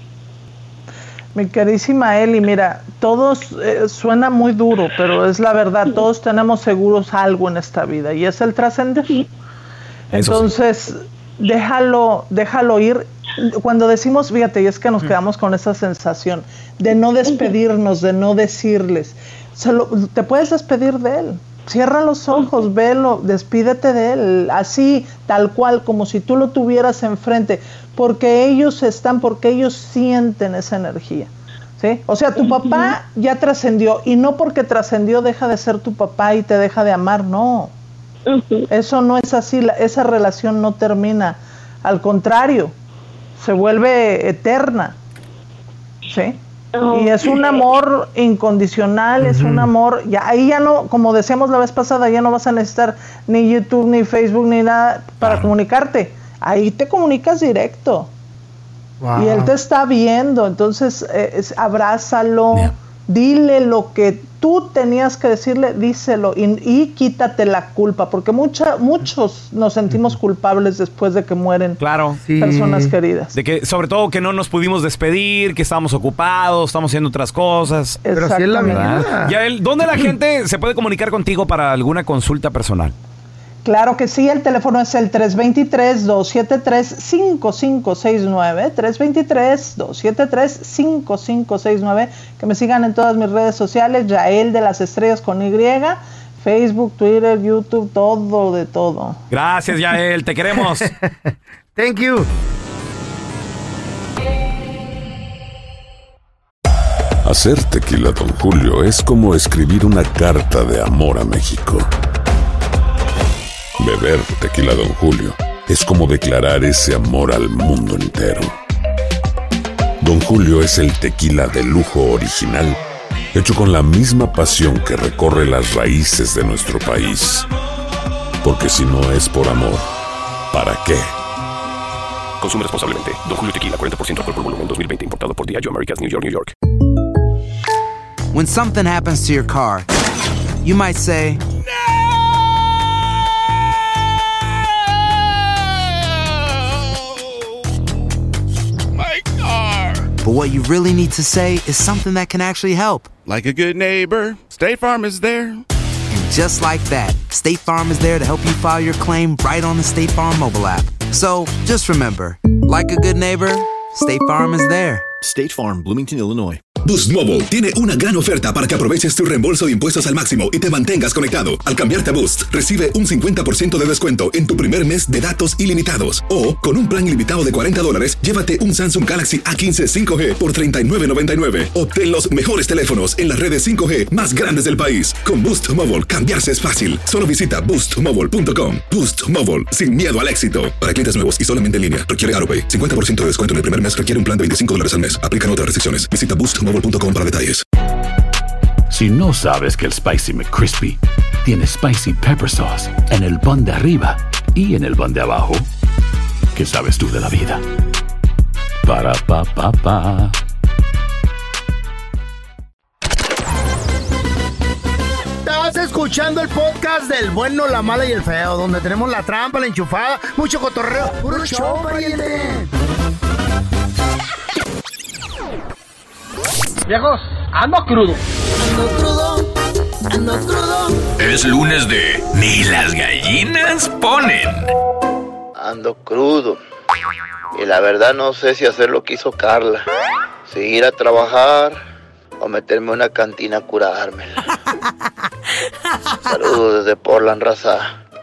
Mi queridísima Eli, mira, todos eh, suena muy duro, pero es la verdad, todos tenemos seguros algo en esta vida y es el trascender. Entonces, sí. déjalo, déjalo ir. Cuando decimos, fíjate, y es que nos quedamos con esa sensación de no despedirnos, de no decirles, se lo, te puedes despedir de él. Cierra los ojos, velo, despídete de él, así, tal cual, como si tú lo tuvieras enfrente, porque ellos están, porque ellos sienten esa energía, ¿sí? O sea, tu papá ya trascendió, y no porque trascendió deja de ser tu papá y te deja de amar, no. Eso no es así, la, esa relación no termina, al contrario, se vuelve eterna, ¿sí? Y es un amor incondicional, uh-huh. es un amor, ya ahí ya no, como decíamos la vez pasada, ya no vas a necesitar ni YouTube, ni Facebook, ni nada para uh-huh. comunicarte. Ahí te comunicas directo. Wow. Y él te está viendo, entonces eh, es, abrázalo, yeah. dile lo que tú tenías que decirle, díselo y, y quítate la culpa, porque mucha, muchos nos sentimos culpables después de que mueren
claro.
personas sí. queridas.
De que, sobre todo que no nos pudimos despedir, que estábamos ocupados, estamos haciendo otras cosas.
Pero así es la vida.
Yael, ¿dónde la gente se puede comunicar contigo para alguna consulta personal?
Claro que sí, el teléfono es el tres dos tres, dos siete tres, cinco cinco seis nueve, tres dos tres, dos siete tres, cinco cinco seis nueve, que me sigan en todas mis redes sociales, Yael de las Estrellas con Y, Facebook, Twitter, YouTube, todo de todo.
Gracias, Yael, te queremos.
Thank you.
Hacer tequila Don Julio es como escribir una carta de amor a México. Beber tequila Don Julio es como declarar ese amor al mundo entero. Don Julio es el tequila de lujo original, hecho con la misma pasión que recorre las raíces de nuestro país. Porque si no es por amor, ¿para qué?
Consume responsablemente. Don Julio Tequila, cuarenta por ciento alcohol por volumen, dos mil veinte, importado por Diageo Americas, New York, New York.
When something happens to your car, you might say,
My car.
but what you really need to say is something that can actually help.
Like a good neighbor, State Farm is there.
And just like that, State Farm is there to help you file your claim right on the State Farm mobile app. So just remember, like a good neighbor, State Farm is there.
State Farm, Bloomington, Illinois.
Boost Mobile tiene una gran oferta para que aproveches tu reembolso de impuestos al máximo y te mantengas conectado. Al cambiarte a Boost, recibe un cincuenta por ciento de descuento en tu primer mes de datos ilimitados. O, con un plan ilimitado de cuarenta dólares, llévate un Samsung Galaxy A quince cinco G por treinta y nueve noventa y nueve. Obtén los mejores teléfonos en las redes cinco G más grandes del país. Con Boost Mobile, cambiarse es fácil. Solo visita boost mobile punto com. Boost Mobile, sin miedo al éxito. Para clientes nuevos y solamente en línea, requiere AutoPay. cincuenta por ciento de descuento en el primer mes, requiere un plan de veinticinco dólares al mes. Aplican otras restricciones. Visita boost mobile punto com para detalles.
Si no sabes que el Spicy McCrispy tiene Spicy Pepper Sauce en el pan de arriba y en el pan de abajo, ¿qué sabes tú de la vida? Para, pa, pa, pa.
Estás escuchando el podcast del bueno, la mala y el feo, donde tenemos la trampa, la enchufada, mucho cotorreo. ¡Puro show, pariente!
Viejos, ando crudo.
Ando crudo, ando crudo.
Es lunes de Ni las gallinas ponen.
Ando crudo. Y la verdad no sé si hacer lo que hizo Carla. Si ir a trabajar o meterme en una cantina a curármela. Saludos desde Portland, raza.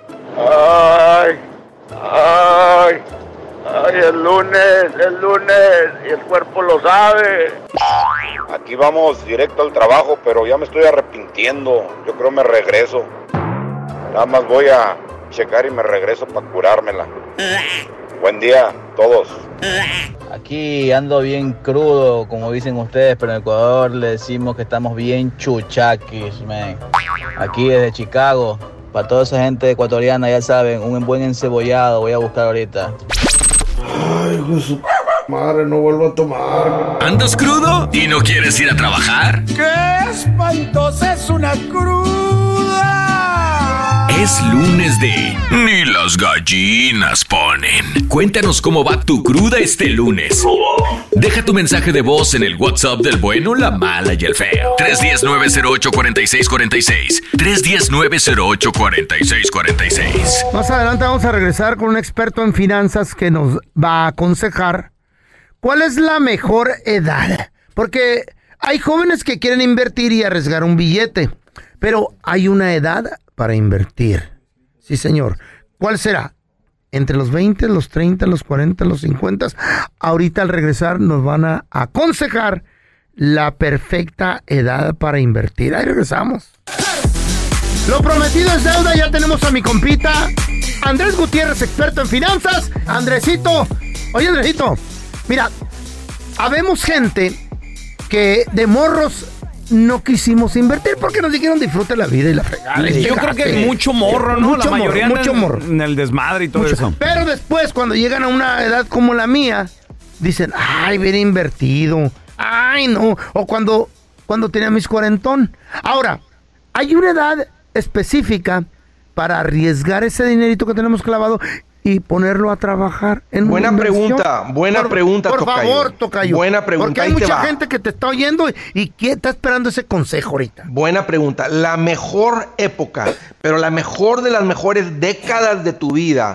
Ay, ay, ay, el lunes, el lunes, y el cuerpo lo sabe.
Aquí vamos directo al trabajo, pero ya me estoy arrepintiendo. Yo creo me regreso. Nada más voy a checar y me regreso para curármela. Buen día, todos.
Aquí ando bien crudo, como dicen ustedes, pero en Ecuador le decimos que estamos bien chuchaquis, man. Aquí desde Chicago, para toda esa gente ecuatoriana, ya saben, un buen encebollado voy a buscar ahorita.
Ay, hijo de su madre, no vuelvo a tomar.
¿Andas crudo y no quieres ir a trabajar?
¡Qué espantosa es una cruda!
Es lunes de Ni las gallinas ponen. Cuéntanos cómo va tu cruda este lunes. Deja tu mensaje de voz en el WhatsApp del bueno, la mala y el feo. tres uno cero, nueve cero ocho, cuatro seis cuatro seis. tres uno cero, nueve cero ocho, cuatro seis cuatro seis.
Más adelante vamos a regresar con un experto en finanzas que nos va a aconsejar cuál es la mejor edad. Porque hay jóvenes que quieren invertir y arriesgar un billete, pero hay una edad para invertir. Sí, señor. ¿Cuál será? Entre los veinte, los treinta, los cuarenta, los cincuenta. Ahorita al regresar nos van a aconsejar la perfecta edad para invertir. Ahí regresamos. Lo prometido es deuda. Ya tenemos a mi compita Andrés Gutiérrez, experto en finanzas. Andresito. Oye, Andresito, mira, habemos gente que de morros no quisimos invertir porque nos dijeron disfrute la vida y la fregada.
Sí, yo creo que hay mucho morro, ¿no?
Mucho
la mayoría
morro, mucho
en,
morro.
en el desmadre y todo
Mucho.
eso.
Pero después, cuando llegan a una edad como la mía, dicen, ay, bien invertido. Ay, no. O cuando, cuando tenía mis cuarentón. Ahora, hay una edad específica para arriesgar ese dinerito que tenemos clavado y ponerlo a trabajar en
buena
una inversión.
pregunta, buena
por,
pregunta,
por
tocayo.
favor, tocayo.
Buena pregunta,
porque hay
ahí te
mucha
va.
gente que te está oyendo y, y que está esperando ese consejo ahorita.
Buena pregunta. La mejor época, pero la mejor de las mejores décadas de tu vida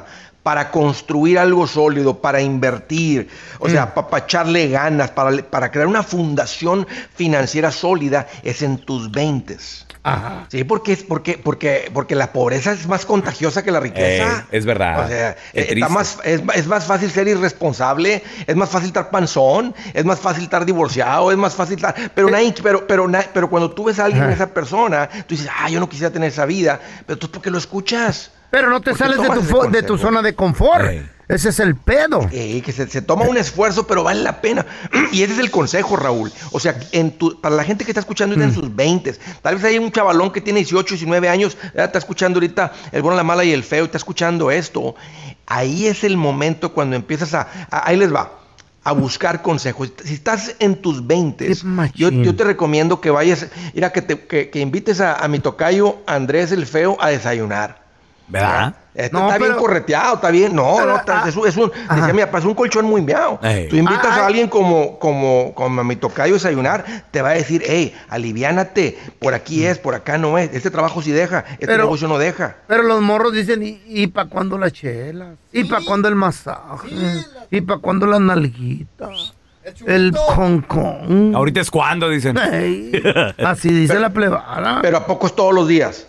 para construir algo sólido, para invertir, o sea, para pa echarle ganas, para, para crear una fundación financiera sólida, es en tus veintes.
Ajá.
Sí, porque es porque porque porque la pobreza es más contagiosa que la riqueza.
Eh, es verdad.
O sea,
es,
está más, es, es más fácil ser irresponsable, es más fácil estar panzón, es más fácil estar divorciado, es más fácil estar, pero nadie, pero pero pero cuando tú ves a alguien, esa persona, tú dices, ah, yo no quisiera tener esa vida, pero tú ¿por qué lo escuchas?
Pero no te sales de tu, de tu zona de confort. Hey. Ese es el pedo.
Sí, que se, se toma un esfuerzo, pero vale la pena. Y ese es el consejo, Raúl. O sea, en tu, para la gente que está escuchando ahorita mm. en sus veintes, tal vez hay un chavalón que tiene dieciocho, diecinueve años, ya está escuchando ahorita El Bueno, la Mala y el Feo, y está escuchando esto. Ahí es el momento cuando empiezas a, a ahí les va, a buscar consejos. Si estás en tus veintes, yo, yo te recomiendo que vayas, mira, que, te, que, que invites a, a mi tocayo Andrés el Feo a desayunar.
¿Verdad?
Este no, está pero, bien correteado, está bien. No, pero, no, está, ah, es, un, es un, decía mi papá, es un colchón muy miau. Tú invitas ah, a alguien como, como, como a mi tocayo a desayunar, te va a decir, hey, aliviánate, por aquí es, por acá no es. Este trabajo sí deja, este pero, negocio no deja.
Pero los morros dicen, ¿y, y para cuándo las chelas? ¿Y sí, para cuándo el masaje? Sí, ¿y para cuándo las nalguitas? El Hong Kong.
Ahorita es cuando, dicen.
Hey, así dice pero, la plebada.
Pero ¿a poco es todos los días?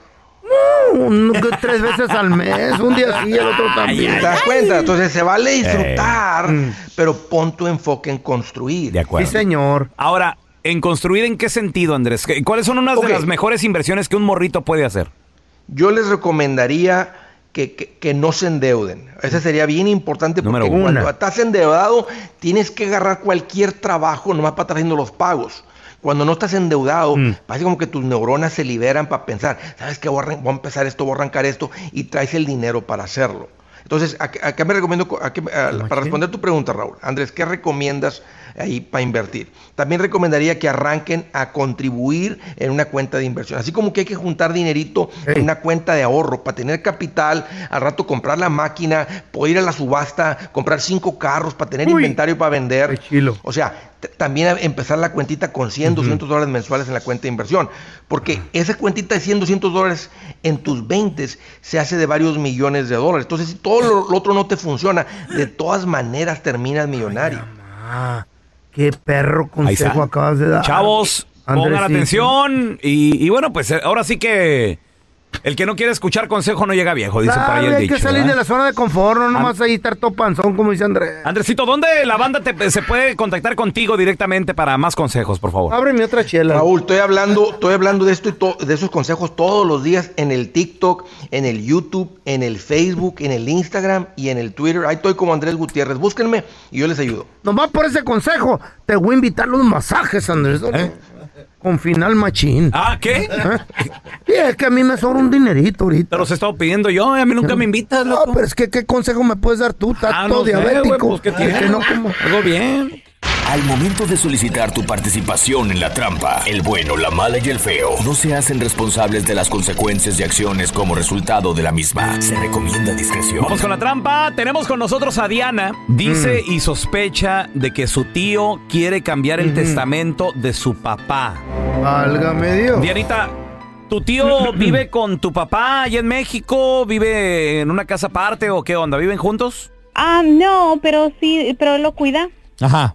No, tres veces al mes, un día sí, el otro también.
¿Te das cuenta? Entonces se vale disfrutar, eh. pero pon tu enfoque en construir.
De acuerdo.
Sí, señor.
Ahora, ¿en construir en qué sentido, Andrés? ¿Cuáles son unas okay. de las mejores inversiones que un morrito puede hacer?
Yo les recomendaría que, que, que no se endeuden. Eso sería bien importante porque Número cuando una. estás endeudado tienes que agarrar cualquier trabajo nomás para estar haciendo los pagos. Cuando no estás endeudado, mm. parece como que tus neuronas se liberan para pensar, ¿sabes qué? Voy a, voy a empezar esto, voy a arrancar esto, y traes el dinero para hacerlo. Entonces, ¿a, a qué me recomiendo? A qué, a, para responder tu pregunta, Raúl, Andrés, ¿qué recomiendas ahí para invertir? También recomendaría que arranquen a contribuir en una cuenta de inversión. Así como que hay que juntar dinerito hey. en una cuenta de ahorro para tener capital, al rato comprar la máquina, poder ir a la subasta, comprar cinco carros para tener Uy. inventario para vender. O sea, t- también empezar la cuentita con cien, uh-huh. doscientos dólares mensuales en la cuenta de inversión. Porque uh-huh. esa cuentita de cien, doscientos dólares en tus veintes se hace de varios millones de dólares. Entonces, si todo lo, lo otro no te funciona, de todas maneras terminas millonario.
Ay, qué perro consejo acabas de dar.
Chavos, Andrés, pongan atención. Y, y bueno, pues ahora sí que el que no quiere escuchar consejo no llega viejo, dice
claro,
por ahí el
hay
dicho.
Hay que salir
¿verdad?
de la zona de confort, no nomás ahí estar todo panzón, como dice Andrés.
Andresito, ¿dónde la banda te, se puede contactar contigo directamente para más consejos, por favor?
Ábreme otra chela.
Raúl, estoy hablando, estoy hablando de esto y to, de esos consejos todos los días en el TikTok, en el YouTube, en el Facebook, en el Instagram y en el Twitter. Ahí estoy como Andrés Gutiérrez. Búsquenme y yo les ayudo.
Nomás por ese consejo, te voy a invitar a los masajes, Andrés. ¿Eh? Con final machín.
¿Ah, qué?
¿Eh? Sí, es que a mí me sobra un dinerito ahorita.
Te los he estado pidiendo yo, a mí nunca me invitas, loco.
No, pero es que, ¿qué consejo me puedes dar tú? Estás
ah,
todo
no sé,
diabético.
Wey, pues, ¿qué tienes?
Que no como...
Algo bien.
Al momento de solicitar tu participación en la trampa, el bueno, la mala y el feo no se hacen responsables de las consecuencias y acciones como resultado de la misma. Se recomienda discreción.
Vamos con la trampa. Tenemos con nosotros a Diana. Dice mm. y sospecha de que su tío quiere cambiar el mm. testamento de su papá.
Válgame Dios.
Dianita, ¿tu tío vive con tu papá allá en México? ¿Vive en una casa aparte o qué onda? ¿Viven juntos?
Ah, no, pero sí, pero él lo cuida.
Ajá.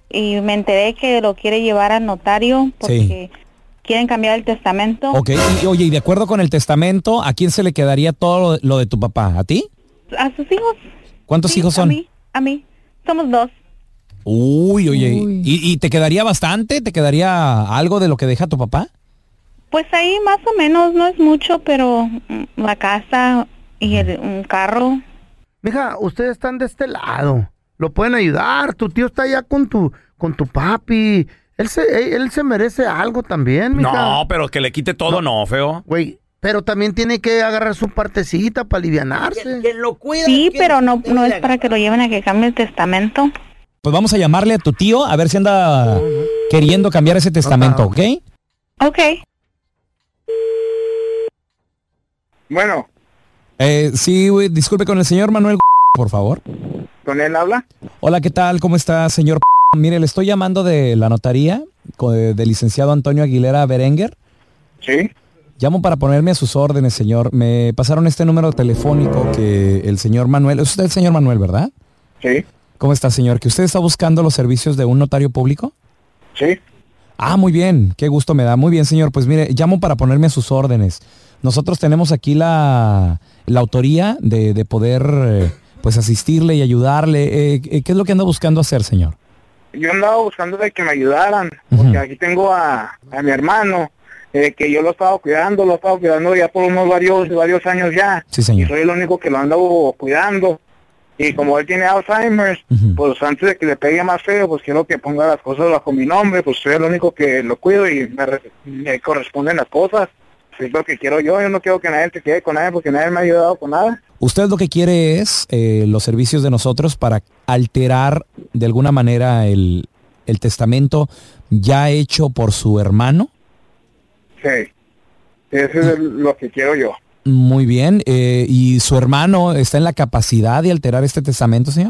Y me enteré que lo quiere llevar al notario porque sí. quieren cambiar el testamento.
Ok, y oye, y de acuerdo con el testamento, ¿a quién se le quedaría todo lo, lo de tu papá? ¿A ti?
A sus hijos.
¿Cuántos
sí,
hijos son?
A mí, a mí. Somos dos.
Uy, oye, Uy. ¿Y, ¿y te quedaría bastante? ¿Te quedaría algo de lo que deja tu papá?
Pues ahí más o menos, no es mucho, pero la casa y el, un carro.
Mija, ustedes están de este lado. Lo pueden ayudar, tu tío está allá con tu con tu papi. Él se él se merece algo también, mija.
No, pero que le quite todo, no, no feo.
Güey, pero también tiene que agarrar su partecita para alivianarse.
¿Quién lo cuida?
Sí, pero no, no es para que lo lleven a que cambie el testamento.
Pues vamos a llamarle a tu tío a ver si anda uh-huh. queriendo cambiar ese testamento, ¿ok?
Ok.
Bueno.
Eh, sí, güey, disculpe con el señor Manuel, por favor.
¿Con él habla?
Hola, ¿qué tal? ¿Cómo está, señor? Mire, le estoy llamando de la notaría, del de licenciado Antonio Aguilera Berenguer.
Sí.
Llamo para ponerme a sus órdenes, señor. Me pasaron este número telefónico que el señor Manuel... ¿Es usted el señor Manuel, verdad?
Sí.
¿Cómo está, señor? ¿Que usted está buscando los servicios de un notario público?
Sí.
Ah, muy bien. Qué gusto me da. Muy bien, señor. Pues mire, llamo para ponerme a sus órdenes. Nosotros tenemos aquí la, la autoría de, de poder eh, pues asistirle y ayudarle. Eh, ¿Qué es lo que anda buscando hacer, señor?
Yo andaba buscando de que me ayudaran, porque uh-huh. aquí tengo a, a mi hermano, eh, que yo lo estaba cuidando, lo estaba cuidando ya por unos varios varios años ya.
Sí, señor.
Y soy el único que lo ando cuidando. Y como él tiene Alzheimer's, uh-huh. pues antes de que le pegue más feo, pues quiero que ponga las cosas bajo mi nombre, pues soy el único que lo cuido y me, me corresponden las cosas. Es lo que quiero yo, yo no quiero que nadie se quede con nadie porque nadie me ha ayudado con nada.
Usted lo que quiere es eh, los servicios de nosotros para alterar de alguna manera el, el testamento ya hecho por su hermano.
Sí, eso es lo que quiero yo.
Muy bien, eh, ¿y su hermano está en la capacidad de alterar este testamento, señor?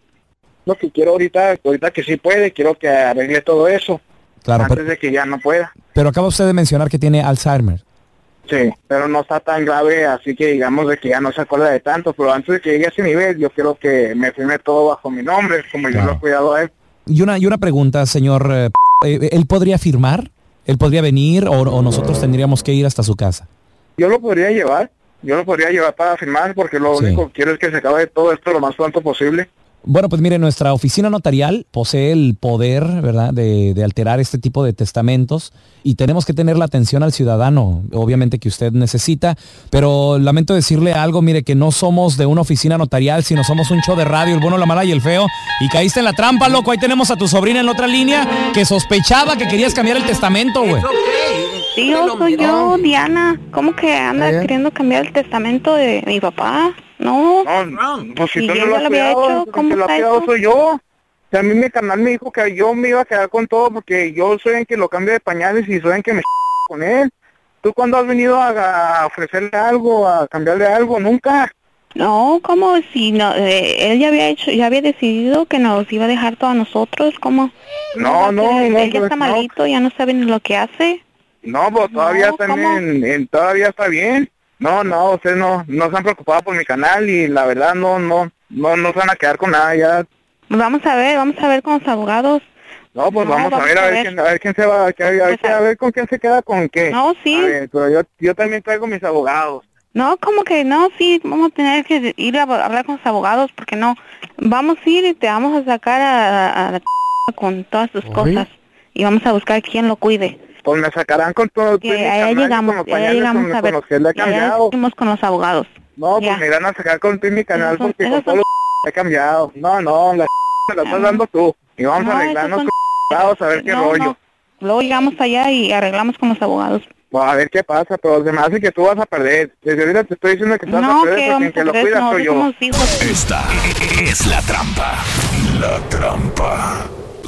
Lo que quiero ahorita, ahorita que sí puede, quiero que arregle todo eso.
Claro,
antes
pero,
de que ya no pueda.
Pero acaba usted de mencionar que tiene Alzheimer.
Sí, pero no está tan grave, así que digamos de que ya no se acuerda de tanto, pero antes de que llegue a ese nivel, yo quiero que me firme todo bajo mi nombre, como claro. yo lo he cuidado a él.
Y una, y una pregunta, señor, eh, ¿él podría firmar? ¿Él podría venir o, o nosotros tendríamos que ir hasta su casa?
Yo lo podría llevar, yo lo podría llevar para firmar, porque lo sí. único que quiero es que se acabe todo esto lo más pronto posible.
Bueno, pues mire, nuestra oficina notarial posee el poder, ¿verdad?, de, de alterar este tipo de testamentos y tenemos que tener la atención al ciudadano, obviamente que usted necesita, pero lamento decirle algo, mire, que no somos de una oficina notarial, sino somos un show de radio, el bueno, la mala y el feo, y caíste en la trampa, loco. Ahí tenemos a tu sobrina en la otra línea que sospechaba que querías cambiar el testamento, güey.
Sí, yo soy yo, Diana. ¿Cómo que anda ¿Eh? queriendo cambiar el testamento de mi papá? No,
no, pues si tú no lo has cuidado, el que lo ha cuidado soy yo. O sea, a mí mi canal me dijo que yo me iba a quedar con todo porque yo soy el que lo cambia de pañales y soy el que me con él. ¿Tú cuándo has venido a, a ofrecerle algo, a cambiarle algo? Nunca.
No, ¿cómo? Si no, eh, él ya había hecho, ya había decidido que nos iba a dejar todo a nosotros, ¿cómo?
No, no, no.
Él
no,
ya está
no.
malito, ya no sabe ni lo que hace.
No, pues todavía
no,
está bien, en, todavía está bien. No, no, ustedes no, no se han preocupado por mi canal y la verdad no, no, no, no se van a quedar con nada ya.
Vamos a ver, vamos a ver con los abogados.
No, pues
no,
vamos, vamos a ver, a ver, ver. Quién, a ver quién se va, a, a, ver, pues a ver con quién se queda con qué.
No, sí.
A ver, pero yo, yo también traigo mis abogados.
No, como que no, sí, vamos a tener que ir a hablar con los abogados porque no, vamos a ir y te vamos a sacar a, a, a la con todas tus ¿Oye? cosas y vamos a buscar quién lo cuide.
Pues me sacarán con todo.
Sí, allá llegamos, allá llegamos con, a ver, con los que allá fuimos con los abogados.
No, pues ya. me van a sacar con tu mi canal esos, porque con todo lo que he cambiado. No, no, la me la estás dando tú. Y vamos no, a arreglarnos con los abogados a ver qué no, rollo. No.
Luego llegamos allá y arreglamos con los abogados.
Pues a ver qué pasa, pero se me hace que tú vas a perder. Desde ahorita te estoy diciendo que tú vas
no,
a perder
que
porque en que lo cuidas
no,
soy yo.
Esta es la trampa. La trampa.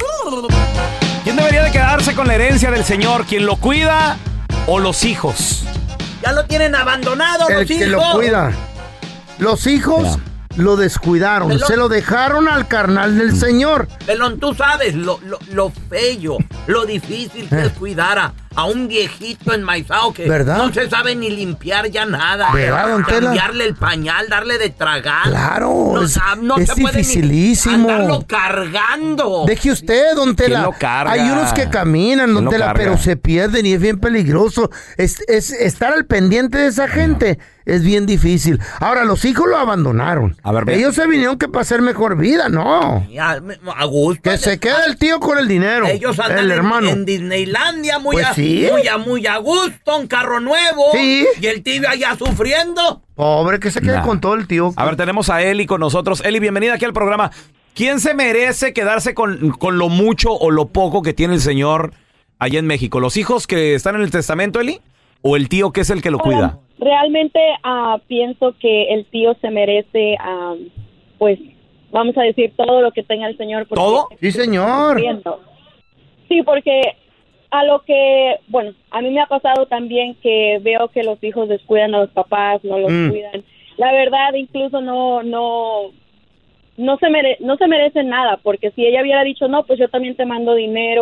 ¿Quién debería de quedarse con la herencia del señor? ¿Quién lo cuida o los hijos?
Ya lo tienen abandonado
el
los hijos.
El que lo cuida. Los hijos yeah. lo descuidaron. Pelón. Se lo dejaron al carnal del señor.
Pelón, tú sabes lo, lo, lo feo, lo difícil que eh. es cuidar a, a un viejito enmaizado que ¿verdad? No se sabe ni limpiar ya nada.
¿Verdad, don Tela?
Cambiarle el pañal, darle de tragar.
Claro,
no,
es,
no
es
se puede
dificilísimo.
Ni andarlo cargando.
Deje usted, don Tela.
¿Quién lo carga?
Hay unos que caminan, don Tela, pero se pierden y es bien peligroso. Es, es estar al pendiente de esa gente. No. Es bien difícil. Ahora, los hijos lo abandonaron. A ver, ellos se vinieron que para hacer mejor vida, ¿no?
A, a gusto.
Que se queda el tío con el dinero.
Ellos andan
el hermano.
En, en Disneylandia muy,
pues
a,
sí.
muy, a, muy a gusto, un carro nuevo.
Sí.
Y el tío allá sufriendo.
Pobre, que se quede nah. con todo el tío.
A ver, tenemos a Eli con nosotros. Eli, bienvenida aquí al programa. ¿Quién se merece quedarse con, con lo mucho o lo poco que tiene el señor allá en México? ¿Los hijos que están en el testamento, Eli? ¿O el tío que es el que lo cuida?
Realmente uh, pienso que el tío se merece, um, pues, vamos a decir, todo lo que tenga el señor.
¿Todo?
Sí, señor.
Sí, porque a lo que, bueno, a mí me ha pasado también que veo que los hijos descuidan a los papás, no los mm. cuidan. La verdad, incluso no, no, no se mere, no se merecen nada, porque si ella hubiera dicho, no, pues yo también te mando dinero,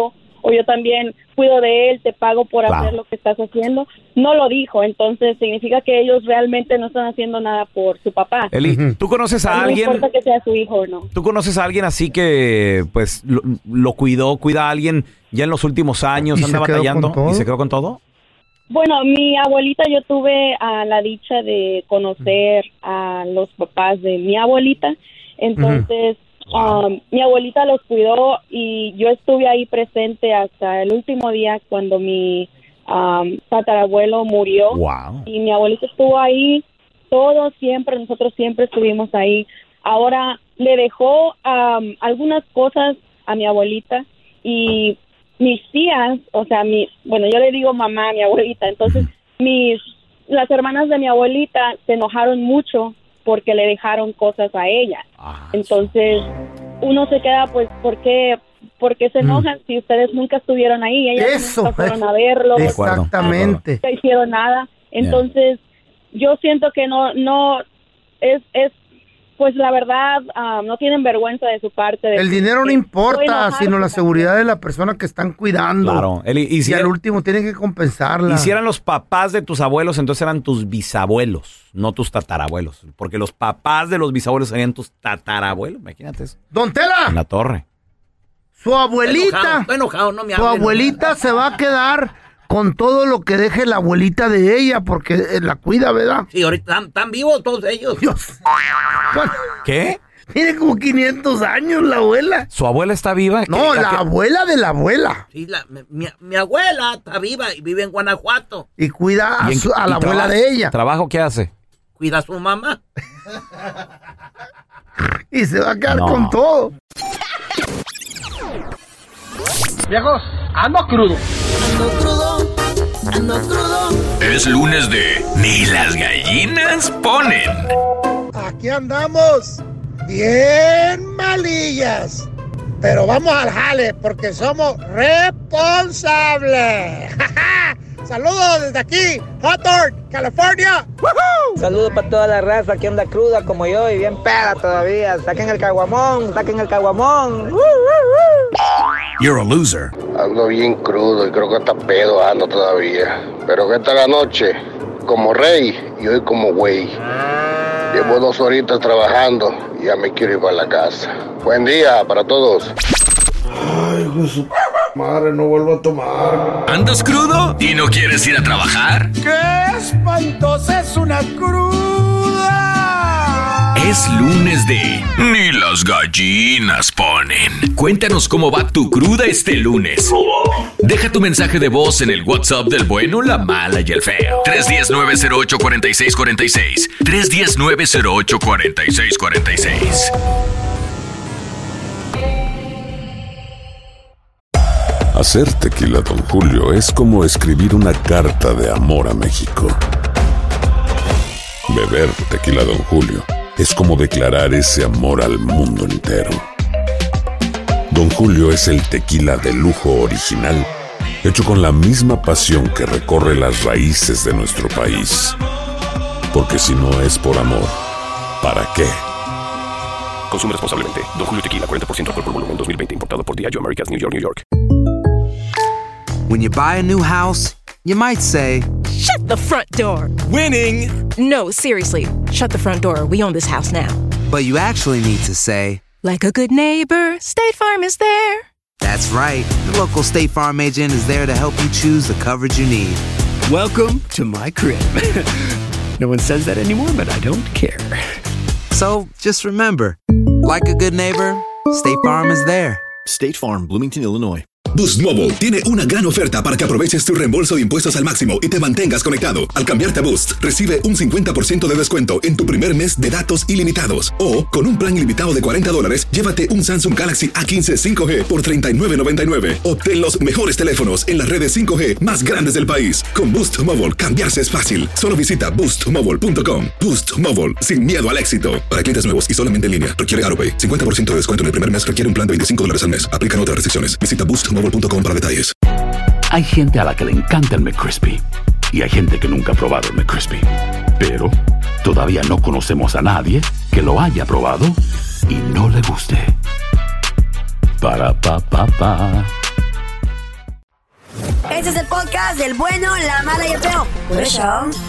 o yo también cuido de él, te pago por
Claro.
hacer lo que estás haciendo. No lo dijo, entonces significa que ellos realmente no están haciendo nada por su papá.
Eli, ¿tú conoces a
no
alguien?
importa que sea su hijo o no.
¿Tú conoces a alguien así que pues lo, lo cuidó, cuida a alguien ya en los últimos años,
¿Y
anda
se quedó
batallando
con todo?
y se quedó con todo?
Bueno, mi abuelita, yo tuve a la dicha de conocer a los papás de mi abuelita, entonces um, mi abuelita los cuidó y yo estuve ahí presente hasta el último día cuando mi um, tatarabuelo murió.
Wow.
Y mi abuelita estuvo ahí, todos siempre, nosotros siempre estuvimos ahí. Ahora le dejó um, algunas cosas a mi abuelita y mis tías, o sea, mi, bueno, yo le digo mamá a mi abuelita, entonces mis, las hermanas de mi abuelita se enojaron mucho porque le dejaron cosas a ella. Entonces, uno se queda, pues, ¿por qué, por qué se enojan si ustedes nunca estuvieron ahí? Ellas
Eso,
nunca fueron a verlo.
Exactamente.
Nunca hicieron nada. Entonces, yo siento que no, no, es, es, pues la verdad, um, no tienen vergüenza de su parte. De
El
que-
dinero no
que
importa,
enojarse
sino la
también.
seguridad de la persona que están cuidando.
Claro. Eli, y
y,
si
al
era-
último tienen que compensarla.
Y si eran los papás de tus abuelos, entonces eran tus bisabuelos, no tus tatarabuelos. Porque los papás de los bisabuelos serían tus tatarabuelos. Imagínate eso.
¡Don Tela!
En la torre.
Su abuelita,
Estoy enojado, estoy enojado, no me
su
hablen.
abuelita se va a quedar con todo lo que deje la abuelita de ella, porque eh, la cuida, ¿verdad?
Sí, ahorita están, están vivos todos ellos.
Dios.
¿Qué?
Tiene como quinientos años la abuela.
¿Su abuela está viva?
No,
¿Qué-
la
qué-
abuela de la abuela.
Sí, la- mi, mi abuela está viva y vive en Guanajuato.
Y cuida a,
¿Y en-
su- a
y
la abuela
traba-
de ella.
¿Trabajo qué hace?
Cuida a su mamá.
Y se va a quedar
No.
con todo.
Viejos, ando crudo.
Ando crudo, ando crudo.
Es lunes de Ni las gallinas ponen.
Aquí andamos, bien malillas. Pero vamos al jale porque somos responsables. Saludos desde aquí, Hawthorne, California.
Saludos para toda la raza que anda cruda como yo y bien peda todavía. Saquen el caguamón, saquen el caguamón.
You're a loser.
Ando bien crudo y creo que está pedo ando todavía. Pero que esta la noche, como rey y hoy como güey. Llevo dos horitas trabajando y ya me quiero ir para la casa. Buen día para todos.
Ay, Jesús, madre, no vuelvo a tomar.
¿Andas crudo y no quieres ir a trabajar?
¡Qué espantosa es una cruda!
Es lunes de Ni las gallinas ponen. Cuéntanos cómo va tu cruda este lunes. Deja tu mensaje de voz en el WhatsApp del bueno, la mala y el feo. tres uno cero, nueve cero ocho, cuatro seis cuatro seis. tres uno cero, nueve cero ocho, cuatro seis cuatro seis.
Hacer tequila Don Julio es como escribir una carta de amor a México. Beber tequila Don Julio es como declarar ese amor al mundo entero. Don Julio es el tequila de lujo original, hecho con la misma pasión que recorre las raíces de nuestro país. Porque si no es por amor, ¿para qué?
Consume responsablemente. Don Julio Tequila, cuarenta por ciento alcohol por volumen, dos mil veinte. Importado por Diageo Americas, New York, New York.
When you buy a new house, you might say,
Shut the front door. Winning. No, seriously. Shut the front door. We own this house now.
but you actually need to say,
Like a good neighbor, State Farm is there.
that's right. The local State Farm agent is there to help you choose the coverage you need.
Welcome to my crib. No one says that anymore, but I don't care.
So just remember, like a good neighbor, State Farm is there.
State Farm, Bloomington, Illinois.
Boost Mobile tiene una gran oferta para que aproveches tu reembolso de impuestos al máximo y te mantengas conectado. Al cambiarte a Boost, recibe un cincuenta por ciento de descuento en tu primer mes de datos ilimitados. O, con un plan ilimitado de cuarenta dólares, llévate un Samsung Galaxy A quince cinco G por treinta y nueve noventa y nueve. Obtén los mejores teléfonos en las redes cinco G más grandes del país. Con Boost Mobile, cambiarse es fácil. Solo visita boost mobile punto com. Boost Mobile, sin miedo al éxito. Para clientes nuevos y solamente en línea, requiere AutoPay. cincuenta por ciento de descuento en el primer mes requiere un plan de veinticinco dólares al mes. Aplican otras restricciones. Visita boost mobile punto com para detalles.
Hay gente a la que le encanta el McCrispy y hay gente que nunca ha probado el McCrispy. Pero todavía no conocemos a nadie que lo haya probado y no le guste. Para pa pa pa.
Este es el podcast del bueno, la mala y el feo. Por eso.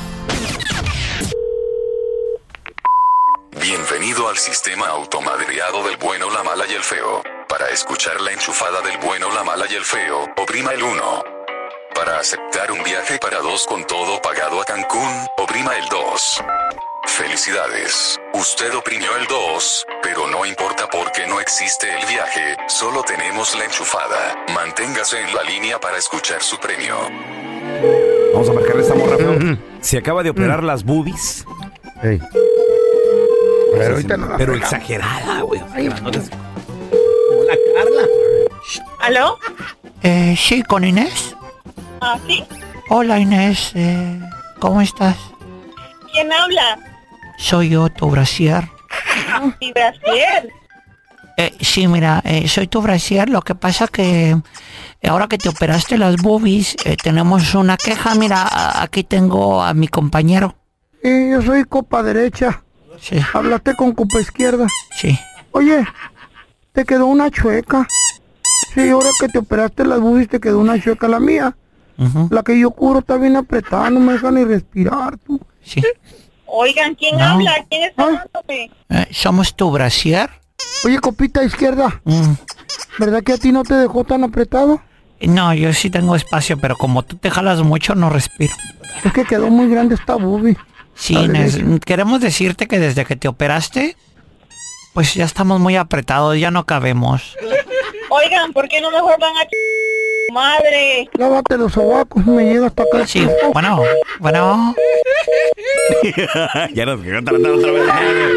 Bienvenido al sistema automadreado del bueno, la mala y el feo. Para escuchar la enchufada del bueno, la mala y el feo, oprima el uno. Para aceptar un viaje para dos con todo pagado a Cancún, oprima el dos. Felicidades, usted oprimió el dos, pero no importa porque no existe el viaje, solo tenemos la enchufada. Manténgase en la línea para escuchar su premio.
Vamos a marcarle esta morra, feo. Se acaba de operar las boobies.
Hey. Pero, ahorita no
pero exagerada, güey.
Hola, Carla.
¿Aló?
Eh, sí, con Inés.
Ah, sí.
Hola, Inés. Eh, ¿Cómo estás?
¿Quién habla?
Soy yo, tu brasier.
¿Mi brasier?
Eh, sí, mira, eh, soy tu brasier. Lo que pasa que ahora que te operaste las boobies, eh, tenemos una queja. Mira, a- aquí tengo a mi compañero.
Eh, yo soy copa derecha.
Sí.
Hablaste con copa izquierda.
Sí.
Oye, te quedó una chueca. Sí, ahora que te operaste las boobies te quedó una chueca la mía.
Uh-huh.
La que yo curo está bien apretada, no me deja ni respirar, tú.
Sí.
Oigan, ¿quién
No.
habla? ¿Quién está hablándome?
Eh, ¿Somos tu brasier?
Oye, copita izquierda,
Mm.
¿verdad que a ti no te dejó tan apretado?
No, yo sí tengo espacio, pero como tú te jalas mucho, no respiro.
Es que quedó muy grande esta boobie.
Sí,
La
Inés,
derecha.
queremos decirte que desde que te operaste, pues ya estamos muy apretados, ya no cabemos.
Oigan, ¿por qué no mejor van a ch... madre?
Lávate los sobacos, me llega hasta acá.
Sí, bueno, bueno.
Ya nos quedó tratando otra vez.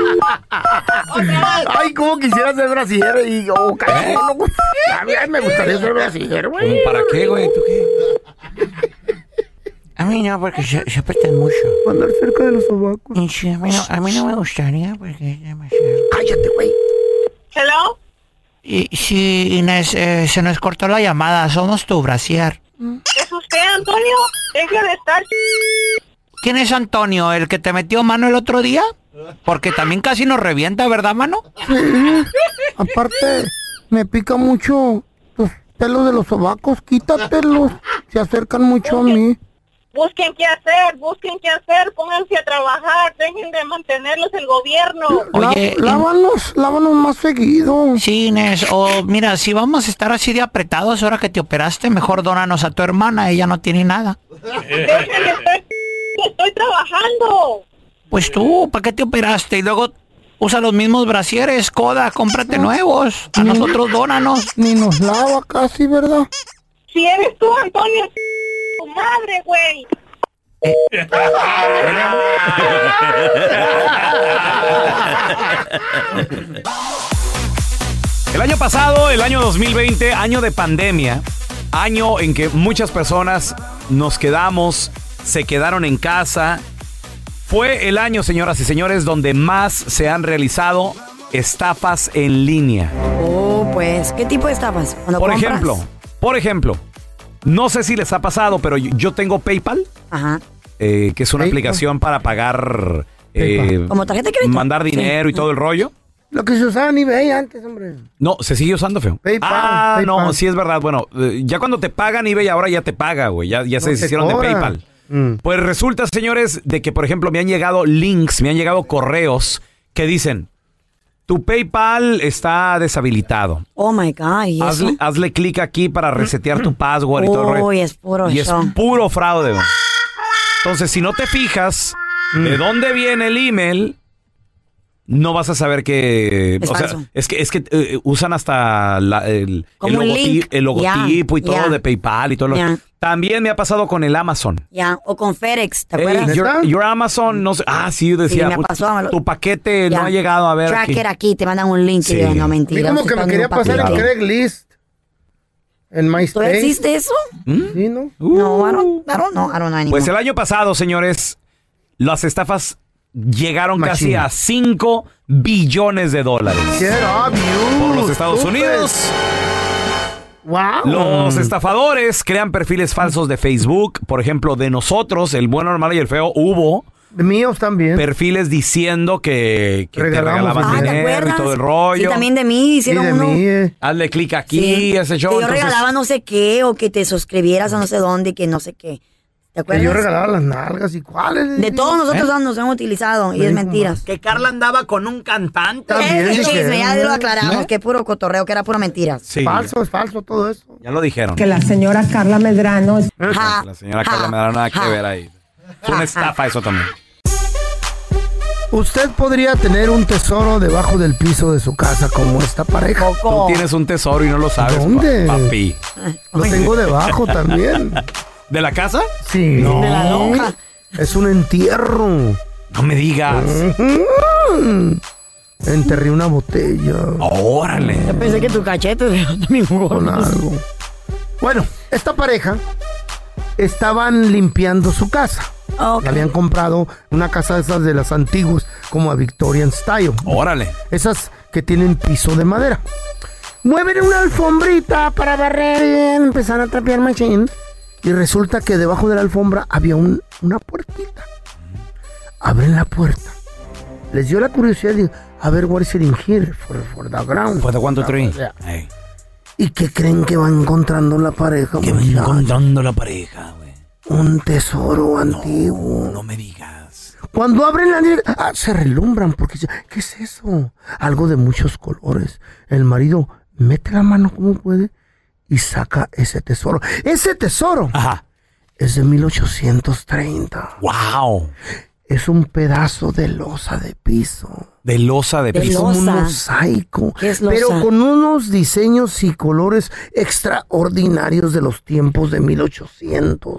Ay, cómo quisiera ser brasileño y oh, carajo, güey. A mí ay, me gustaría ser brasileño, güey.
¿Para qué, güey? ¿Tú qué?
A mí no, porque se, se apretan mucho.
Andar cerca de los sobacos.
Y sí, a mí no, a mí no me gustaría porque es demasiado.
Cállate, güey.
¿Hello?
Y sí, Inés, eh, se nos cortó la llamada, somos tu brasier.
¿Es usted, Antonio? Deje de estar...
¿Quién es Antonio? ¿El que te metió mano el otro día? Porque también casi nos revienta, ¿verdad, mano?
Sí. Aparte, me pica mucho los pelos de los sobacos. Quítatelos. Se acercan mucho a mí.
Busquen qué hacer, busquen qué hacer, pónganse a trabajar, dejen de mantenerlos el gobierno.
Oye,
Lá- lávanos, lávanos más seguido.
Sí, Inés, o mira, si vamos a estar así de apretados ahora que te operaste, mejor dónanos a tu hermana, ella no tiene nada.
Dejen de estar... Estoy trabajando.
Pues tú, ¿para qué te operaste? Y luego usa los mismos brasieres, coda, cómprate nuevos. A nosotros dónanos.
Ni nos lava casi, ¿verdad?
Si eres tú, Antonio, tu madre, güey.
El año pasado, el año dos mil veinte, año de pandemia, año en que muchas personas nos quedamos, se quedaron en casa. Fue el año, señoras y señores, donde más se han realizado estafas en línea.
Oh, pues, ¿qué tipo de estafas? Cuando
Por
compras.
ejemplo, por ejemplo, no sé si les ha pasado, pero yo, yo tengo PayPal,
Ajá.
eh, que es una
PayPal.
aplicación para pagar, eh,
¿Como tarjeta de crédito?
mandar dinero
Sí.
y todo el rollo.
Lo que se usaba en eBay antes, hombre.
No, se sigue usando, feo.
PayPal,
ah,
PayPal.
no, sí es verdad. Bueno, eh, ya cuando te pagan eBay, ahora ya te paga, güey. Ya, ya se
No te
deshicieron de
cobra.
PayPal.
Mm.
Pues resulta, señores, de que, por ejemplo, me han llegado links, me han llegado correos que dicen, tu PayPal está deshabilitado.
Oh, my God, ¿y eso?
Hazle, hazle clic aquí para resetear tu password y todo el rollo.
Uy, es puro
Y es
show.
puro fraude, güey. Entonces, si no te fijas de dónde viene el email, no vas a saber que...
Es
o sea,
falso.
es que, es que eh, usan hasta la- el,
Como
el,
un
logoti-
link.
el logotipo
Ya,
y todo
ya.
de PayPal y todo lo...
Ya.
También me ha pasado con el Amazon.
Ya, o con FedEx, ¿te
Hey,
acuerdas?
your, your Amazon, no sé... Ah, sí, yo decía,
Sí, me pasó.
tu paquete
Ya.
no ha llegado a ver aquí.
Tracker aquí, te mandan un link
Sí.
y yo, no,
A mí
mentira.
como
usted
que me
está
quería
en un
pasar en
paquete.
Craigslist. En MySpace.
¿Todavía existe eso?
Sí, ¿no?
No, I don't, I don't know, I don't know anymore.
Pues el año pasado, señores, las estafas llegaron casi
Machine.
a cinco billones de dólares.
Get up, you.
Por los Estados
Stupid.
Unidos.
Wow.
Los estafadores crean perfiles falsos de Facebook. Por ejemplo, de nosotros, el bueno, el malo y el feo, hubo
Míos también.
Perfiles diciendo que, que te
Regalamos
regalaban
Ah, ¿te
dinero y
acuerdas?
todo el rollo.
Sí, también de mí hicieron
Y de
uno.
mí, eh.
Hazle clic aquí,
Sí.
ese show.
Que yo
entonces-
regalaba no sé qué, o que te suscribieras a no sé dónde, que no sé qué. ¿Te
Que
acuerdas?
yo regalaba las nalgas y cuáles.
De todos nosotros
¿Eh?
nos han utilizado, y
Me
es
dijo,
mentiras.
Que Carla andaba con un cantante.
También
Ese
dijeron,
chisme, ya lo aclaramos,
¿eh?
que es puro cotorreo, que era pura mentira.
Sí,
Falso, es falso todo eso.
ya lo dijeron.
Que la señora Carla Medrano es
Ja,
La señora Carla me da nada que ver ahí. Fue una estafa eso también.
Usted podría tener un tesoro debajo del piso de su casa como esta pareja.
Tú tienes un tesoro y no lo sabes,
¿Dónde?
pa- papi.
Lo tengo debajo también.
¿De la casa?
Sí.
No.
De la lonja.
Es un entierro.
No me digas.
Mm. Enterré una botella
Órale.
Yo pensé que tu cachete también jugó.
con algo. Bueno, esta pareja estaban limpiando su casa.
Ok.
Habían comprado una casa de esas de las antiguas, como a Victorian Style.
Órale.
Esas que tienen piso de madera. Mueven una alfombrita para barrer bien, empezar a trapear machín. Y resulta que debajo de la alfombra había un- una puertita. Abren la puerta. Les dio la curiosidad de, a ver, what is it in here for, for the ground.
¿Pues de cuánto tree?
Yeah. ¿Y qué creen que va encontrando la pareja?
Que va
muchachos?
encontrando la pareja, güey.
Un tesoro antiguo.
No me digas.
Cuando abren la nieve, ah, se relumbran porque dicen, ¿qué es eso? Algo de muchos colores. El marido mete la mano como puede y saca ese tesoro. Ese tesoro
Ajá.
es de mil ochocientos treinta.
Wow.
Es un pedazo de losa de piso.
De losa de
De
piso.
Como un
losa.
mosaico.
¿Qué es losa?
Pero con unos diseños y colores extraordinarios de los tiempos de mil ochocientos.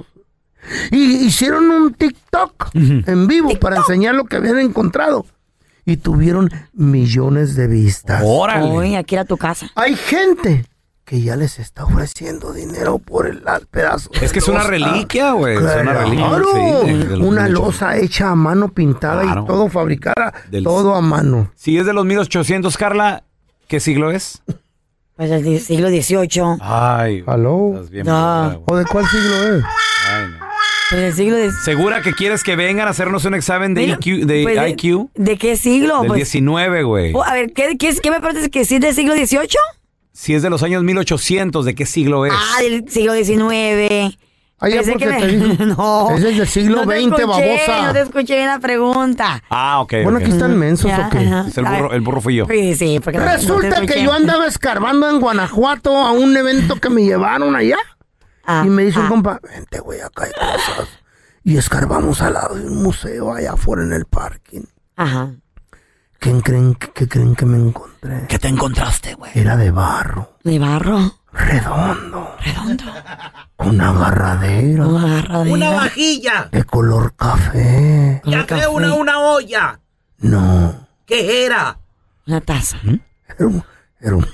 Y hicieron un TikTok en vivo para enseñar lo que habían encontrado. Y tuvieron millones de vistas.
Órale.
Uy, aquí era tu casa.
Hay gente que ya les está ofreciendo dinero por el al pedazo.
Es que es una reliquia, güey. Es una reliquia.
Claro,
sí, de- de los
una
mil ochocientos.
losa hecha a mano, pintada
Claro.
y todo fabricada,
Del-
todo a mano.
Si es de los mil ochocientos, Carla, ¿qué siglo es?
Pues el siglo dieciocho.
Ay.
¿Aló?
Estás bien
No.
preparada, güey.
¿O de cuál siglo es?
Ay, no.
Pues el siglo dieciocho.
¿Segura que quieres que vengan a hacernos un examen de
Mira,
I Q? De
pues,
I Q?
¿De qué siglo?
Del
Pues,
diecinueve, güey.
oh, a ver, ¿qué, qué, es- qué me parece que sí es del siglo dieciocho?
Si es de los años mil ochocientos, ¿de qué siglo es?
Ah, del siglo diecinueve.
Ah, ya
Pensé
porque
que me-
te digo.
No.
Ese es del siglo
No te
veinte,
escuché,
babosa.
No te escuché bien la pregunta.
Ah, ok.
Bueno,
ok.
aquí están mensos,
Ya,
¿o qué?
ajá.
Es el burro, el burro fui yo.
Sí, sí, porque no- no te
Resulta
escuché.
que yo andaba escarbando en Guanajuato a un evento que me llevaron allá.
Ah,
y me dice un
ah.
compa, vente, güey, acá hay cosas. Y escarbamos al lado de un museo allá afuera en el parking.
Ajá.
¿Quién creen, qué creen que me encontré?
¿Qué te encontraste, güey?
Era de barro,
¿De barro?
redondo,
Redondo.
con una agarradera
Una agarradera.
Una vajilla.
de color café.
Ya
café.
sé, una, una olla.
No,
¿Qué era?
Una taza.
era un, era un,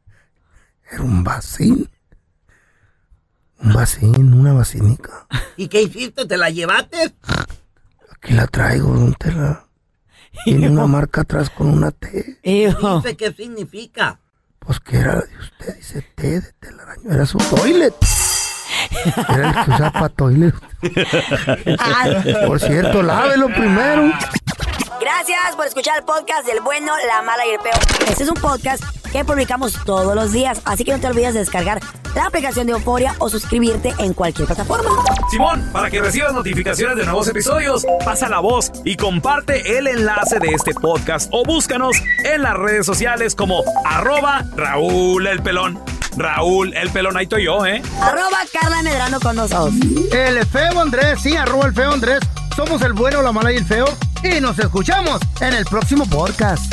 era un vasín. Un vasín, una vasinica.
¿Y qué hiciste? ¿Te la llevaste?
Aquí la traigo, don Tela. Tiene una marca atrás con una T.
Hijo.
Dice qué significa.
Pues que era de usted, dice T de telaraño. Era su toilet. Era el que usaba para toilet. Por cierto, lávelo primero.
Gracias por escuchar el podcast del bueno, la mala y el peor. Este es un podcast que publicamos todos los días, así que no te olvides de descargar la aplicación de Euforia o suscribirte en cualquier plataforma.
Simón, para que recibas notificaciones de nuevos episodios, pasa la voz y comparte el enlace de este podcast o búscanos en las redes sociales como arroba Raúl el Pelón. Raúl el Pelón, ahí estoy yo, ¿eh?
Arroba Carla Medrano con nosotros.
El feo Andrés, sí, arroba el feo Andrés. Somos el bueno, la mala y el feo. Y nos escuchamos en el próximo podcast.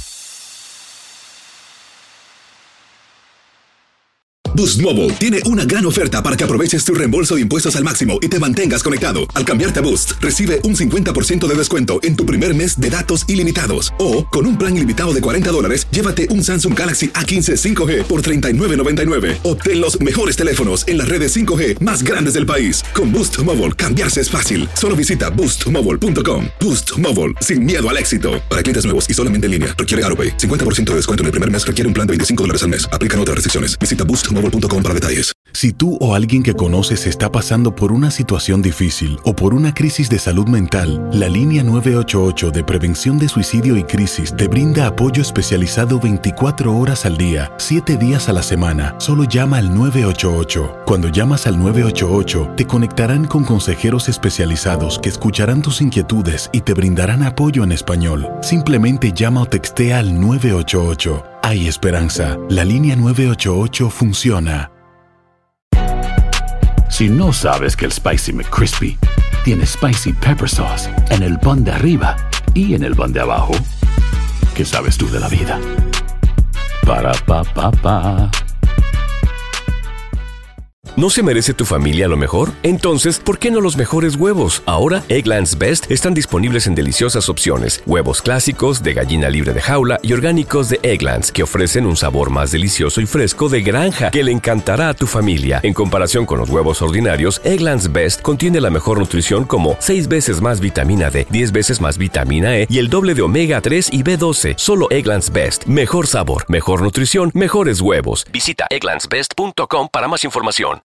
Boost Mobile tiene una gran oferta para que aproveches tu reembolso de impuestos al máximo y te mantengas conectado. Al cambiarte a Boost, recibe un cincuenta por ciento de descuento en tu primer mes de datos ilimitados. O, con un plan ilimitado de cuarenta dólares, llévate un Samsung Galaxy A quince cinco G por treinta y nueve noventa y nueve. Obtén los mejores teléfonos en las redes cinco G más grandes del país. Con Boost Mobile, cambiarse es fácil. Solo visita boost mobile punto com. Boost Mobile, sin miedo al éxito. Para clientes nuevos y solamente en línea, requiere AutoPay. cincuenta por ciento de descuento en el primer mes requiere un plan de veinticinco dólares al mes. Aplican otras restricciones. Visita boost mobile punto com para detalles.
Si tú o alguien que conoces está pasando por una situación difícil o por una crisis de salud mental, la línea nueve ocho ocho de prevención de suicidio y crisis te brinda apoyo especializado veinticuatro horas al día, siete días a la semana. Solo llama al nueve ocho ocho. Cuando llamas al nueve ocho ocho, te conectarán con consejeros especializados que escucharán tus inquietudes y te brindarán apoyo en español. Simplemente llama o textea al nueve ocho ocho. Hay esperanza. La línea nueve ocho ocho funciona.
Si no sabes que el Spicy McCrispy tiene Spicy Pepper Sauce en el pan de arriba y en el pan de abajo, ¿qué sabes tú de la vida? Para, pa, pa, pa.
¿No se merece tu familia lo mejor? Entonces, ¿por qué no los mejores huevos? Ahora, Eggland's Best están disponibles en deliciosas opciones. Huevos clásicos, de gallina libre de jaula y orgánicos de Eggland's, que ofrecen un sabor más delicioso y fresco de granja que le encantará a tu familia. En comparación con los huevos ordinarios, Eggland's Best contiene la mejor nutrición como seis veces más vitamina D, diez veces más vitamina E y el doble de omega tres y B doce. Solo Eggland's Best. Mejor sabor, mejor nutrición, mejores huevos. Visita egglands best punto com para más información.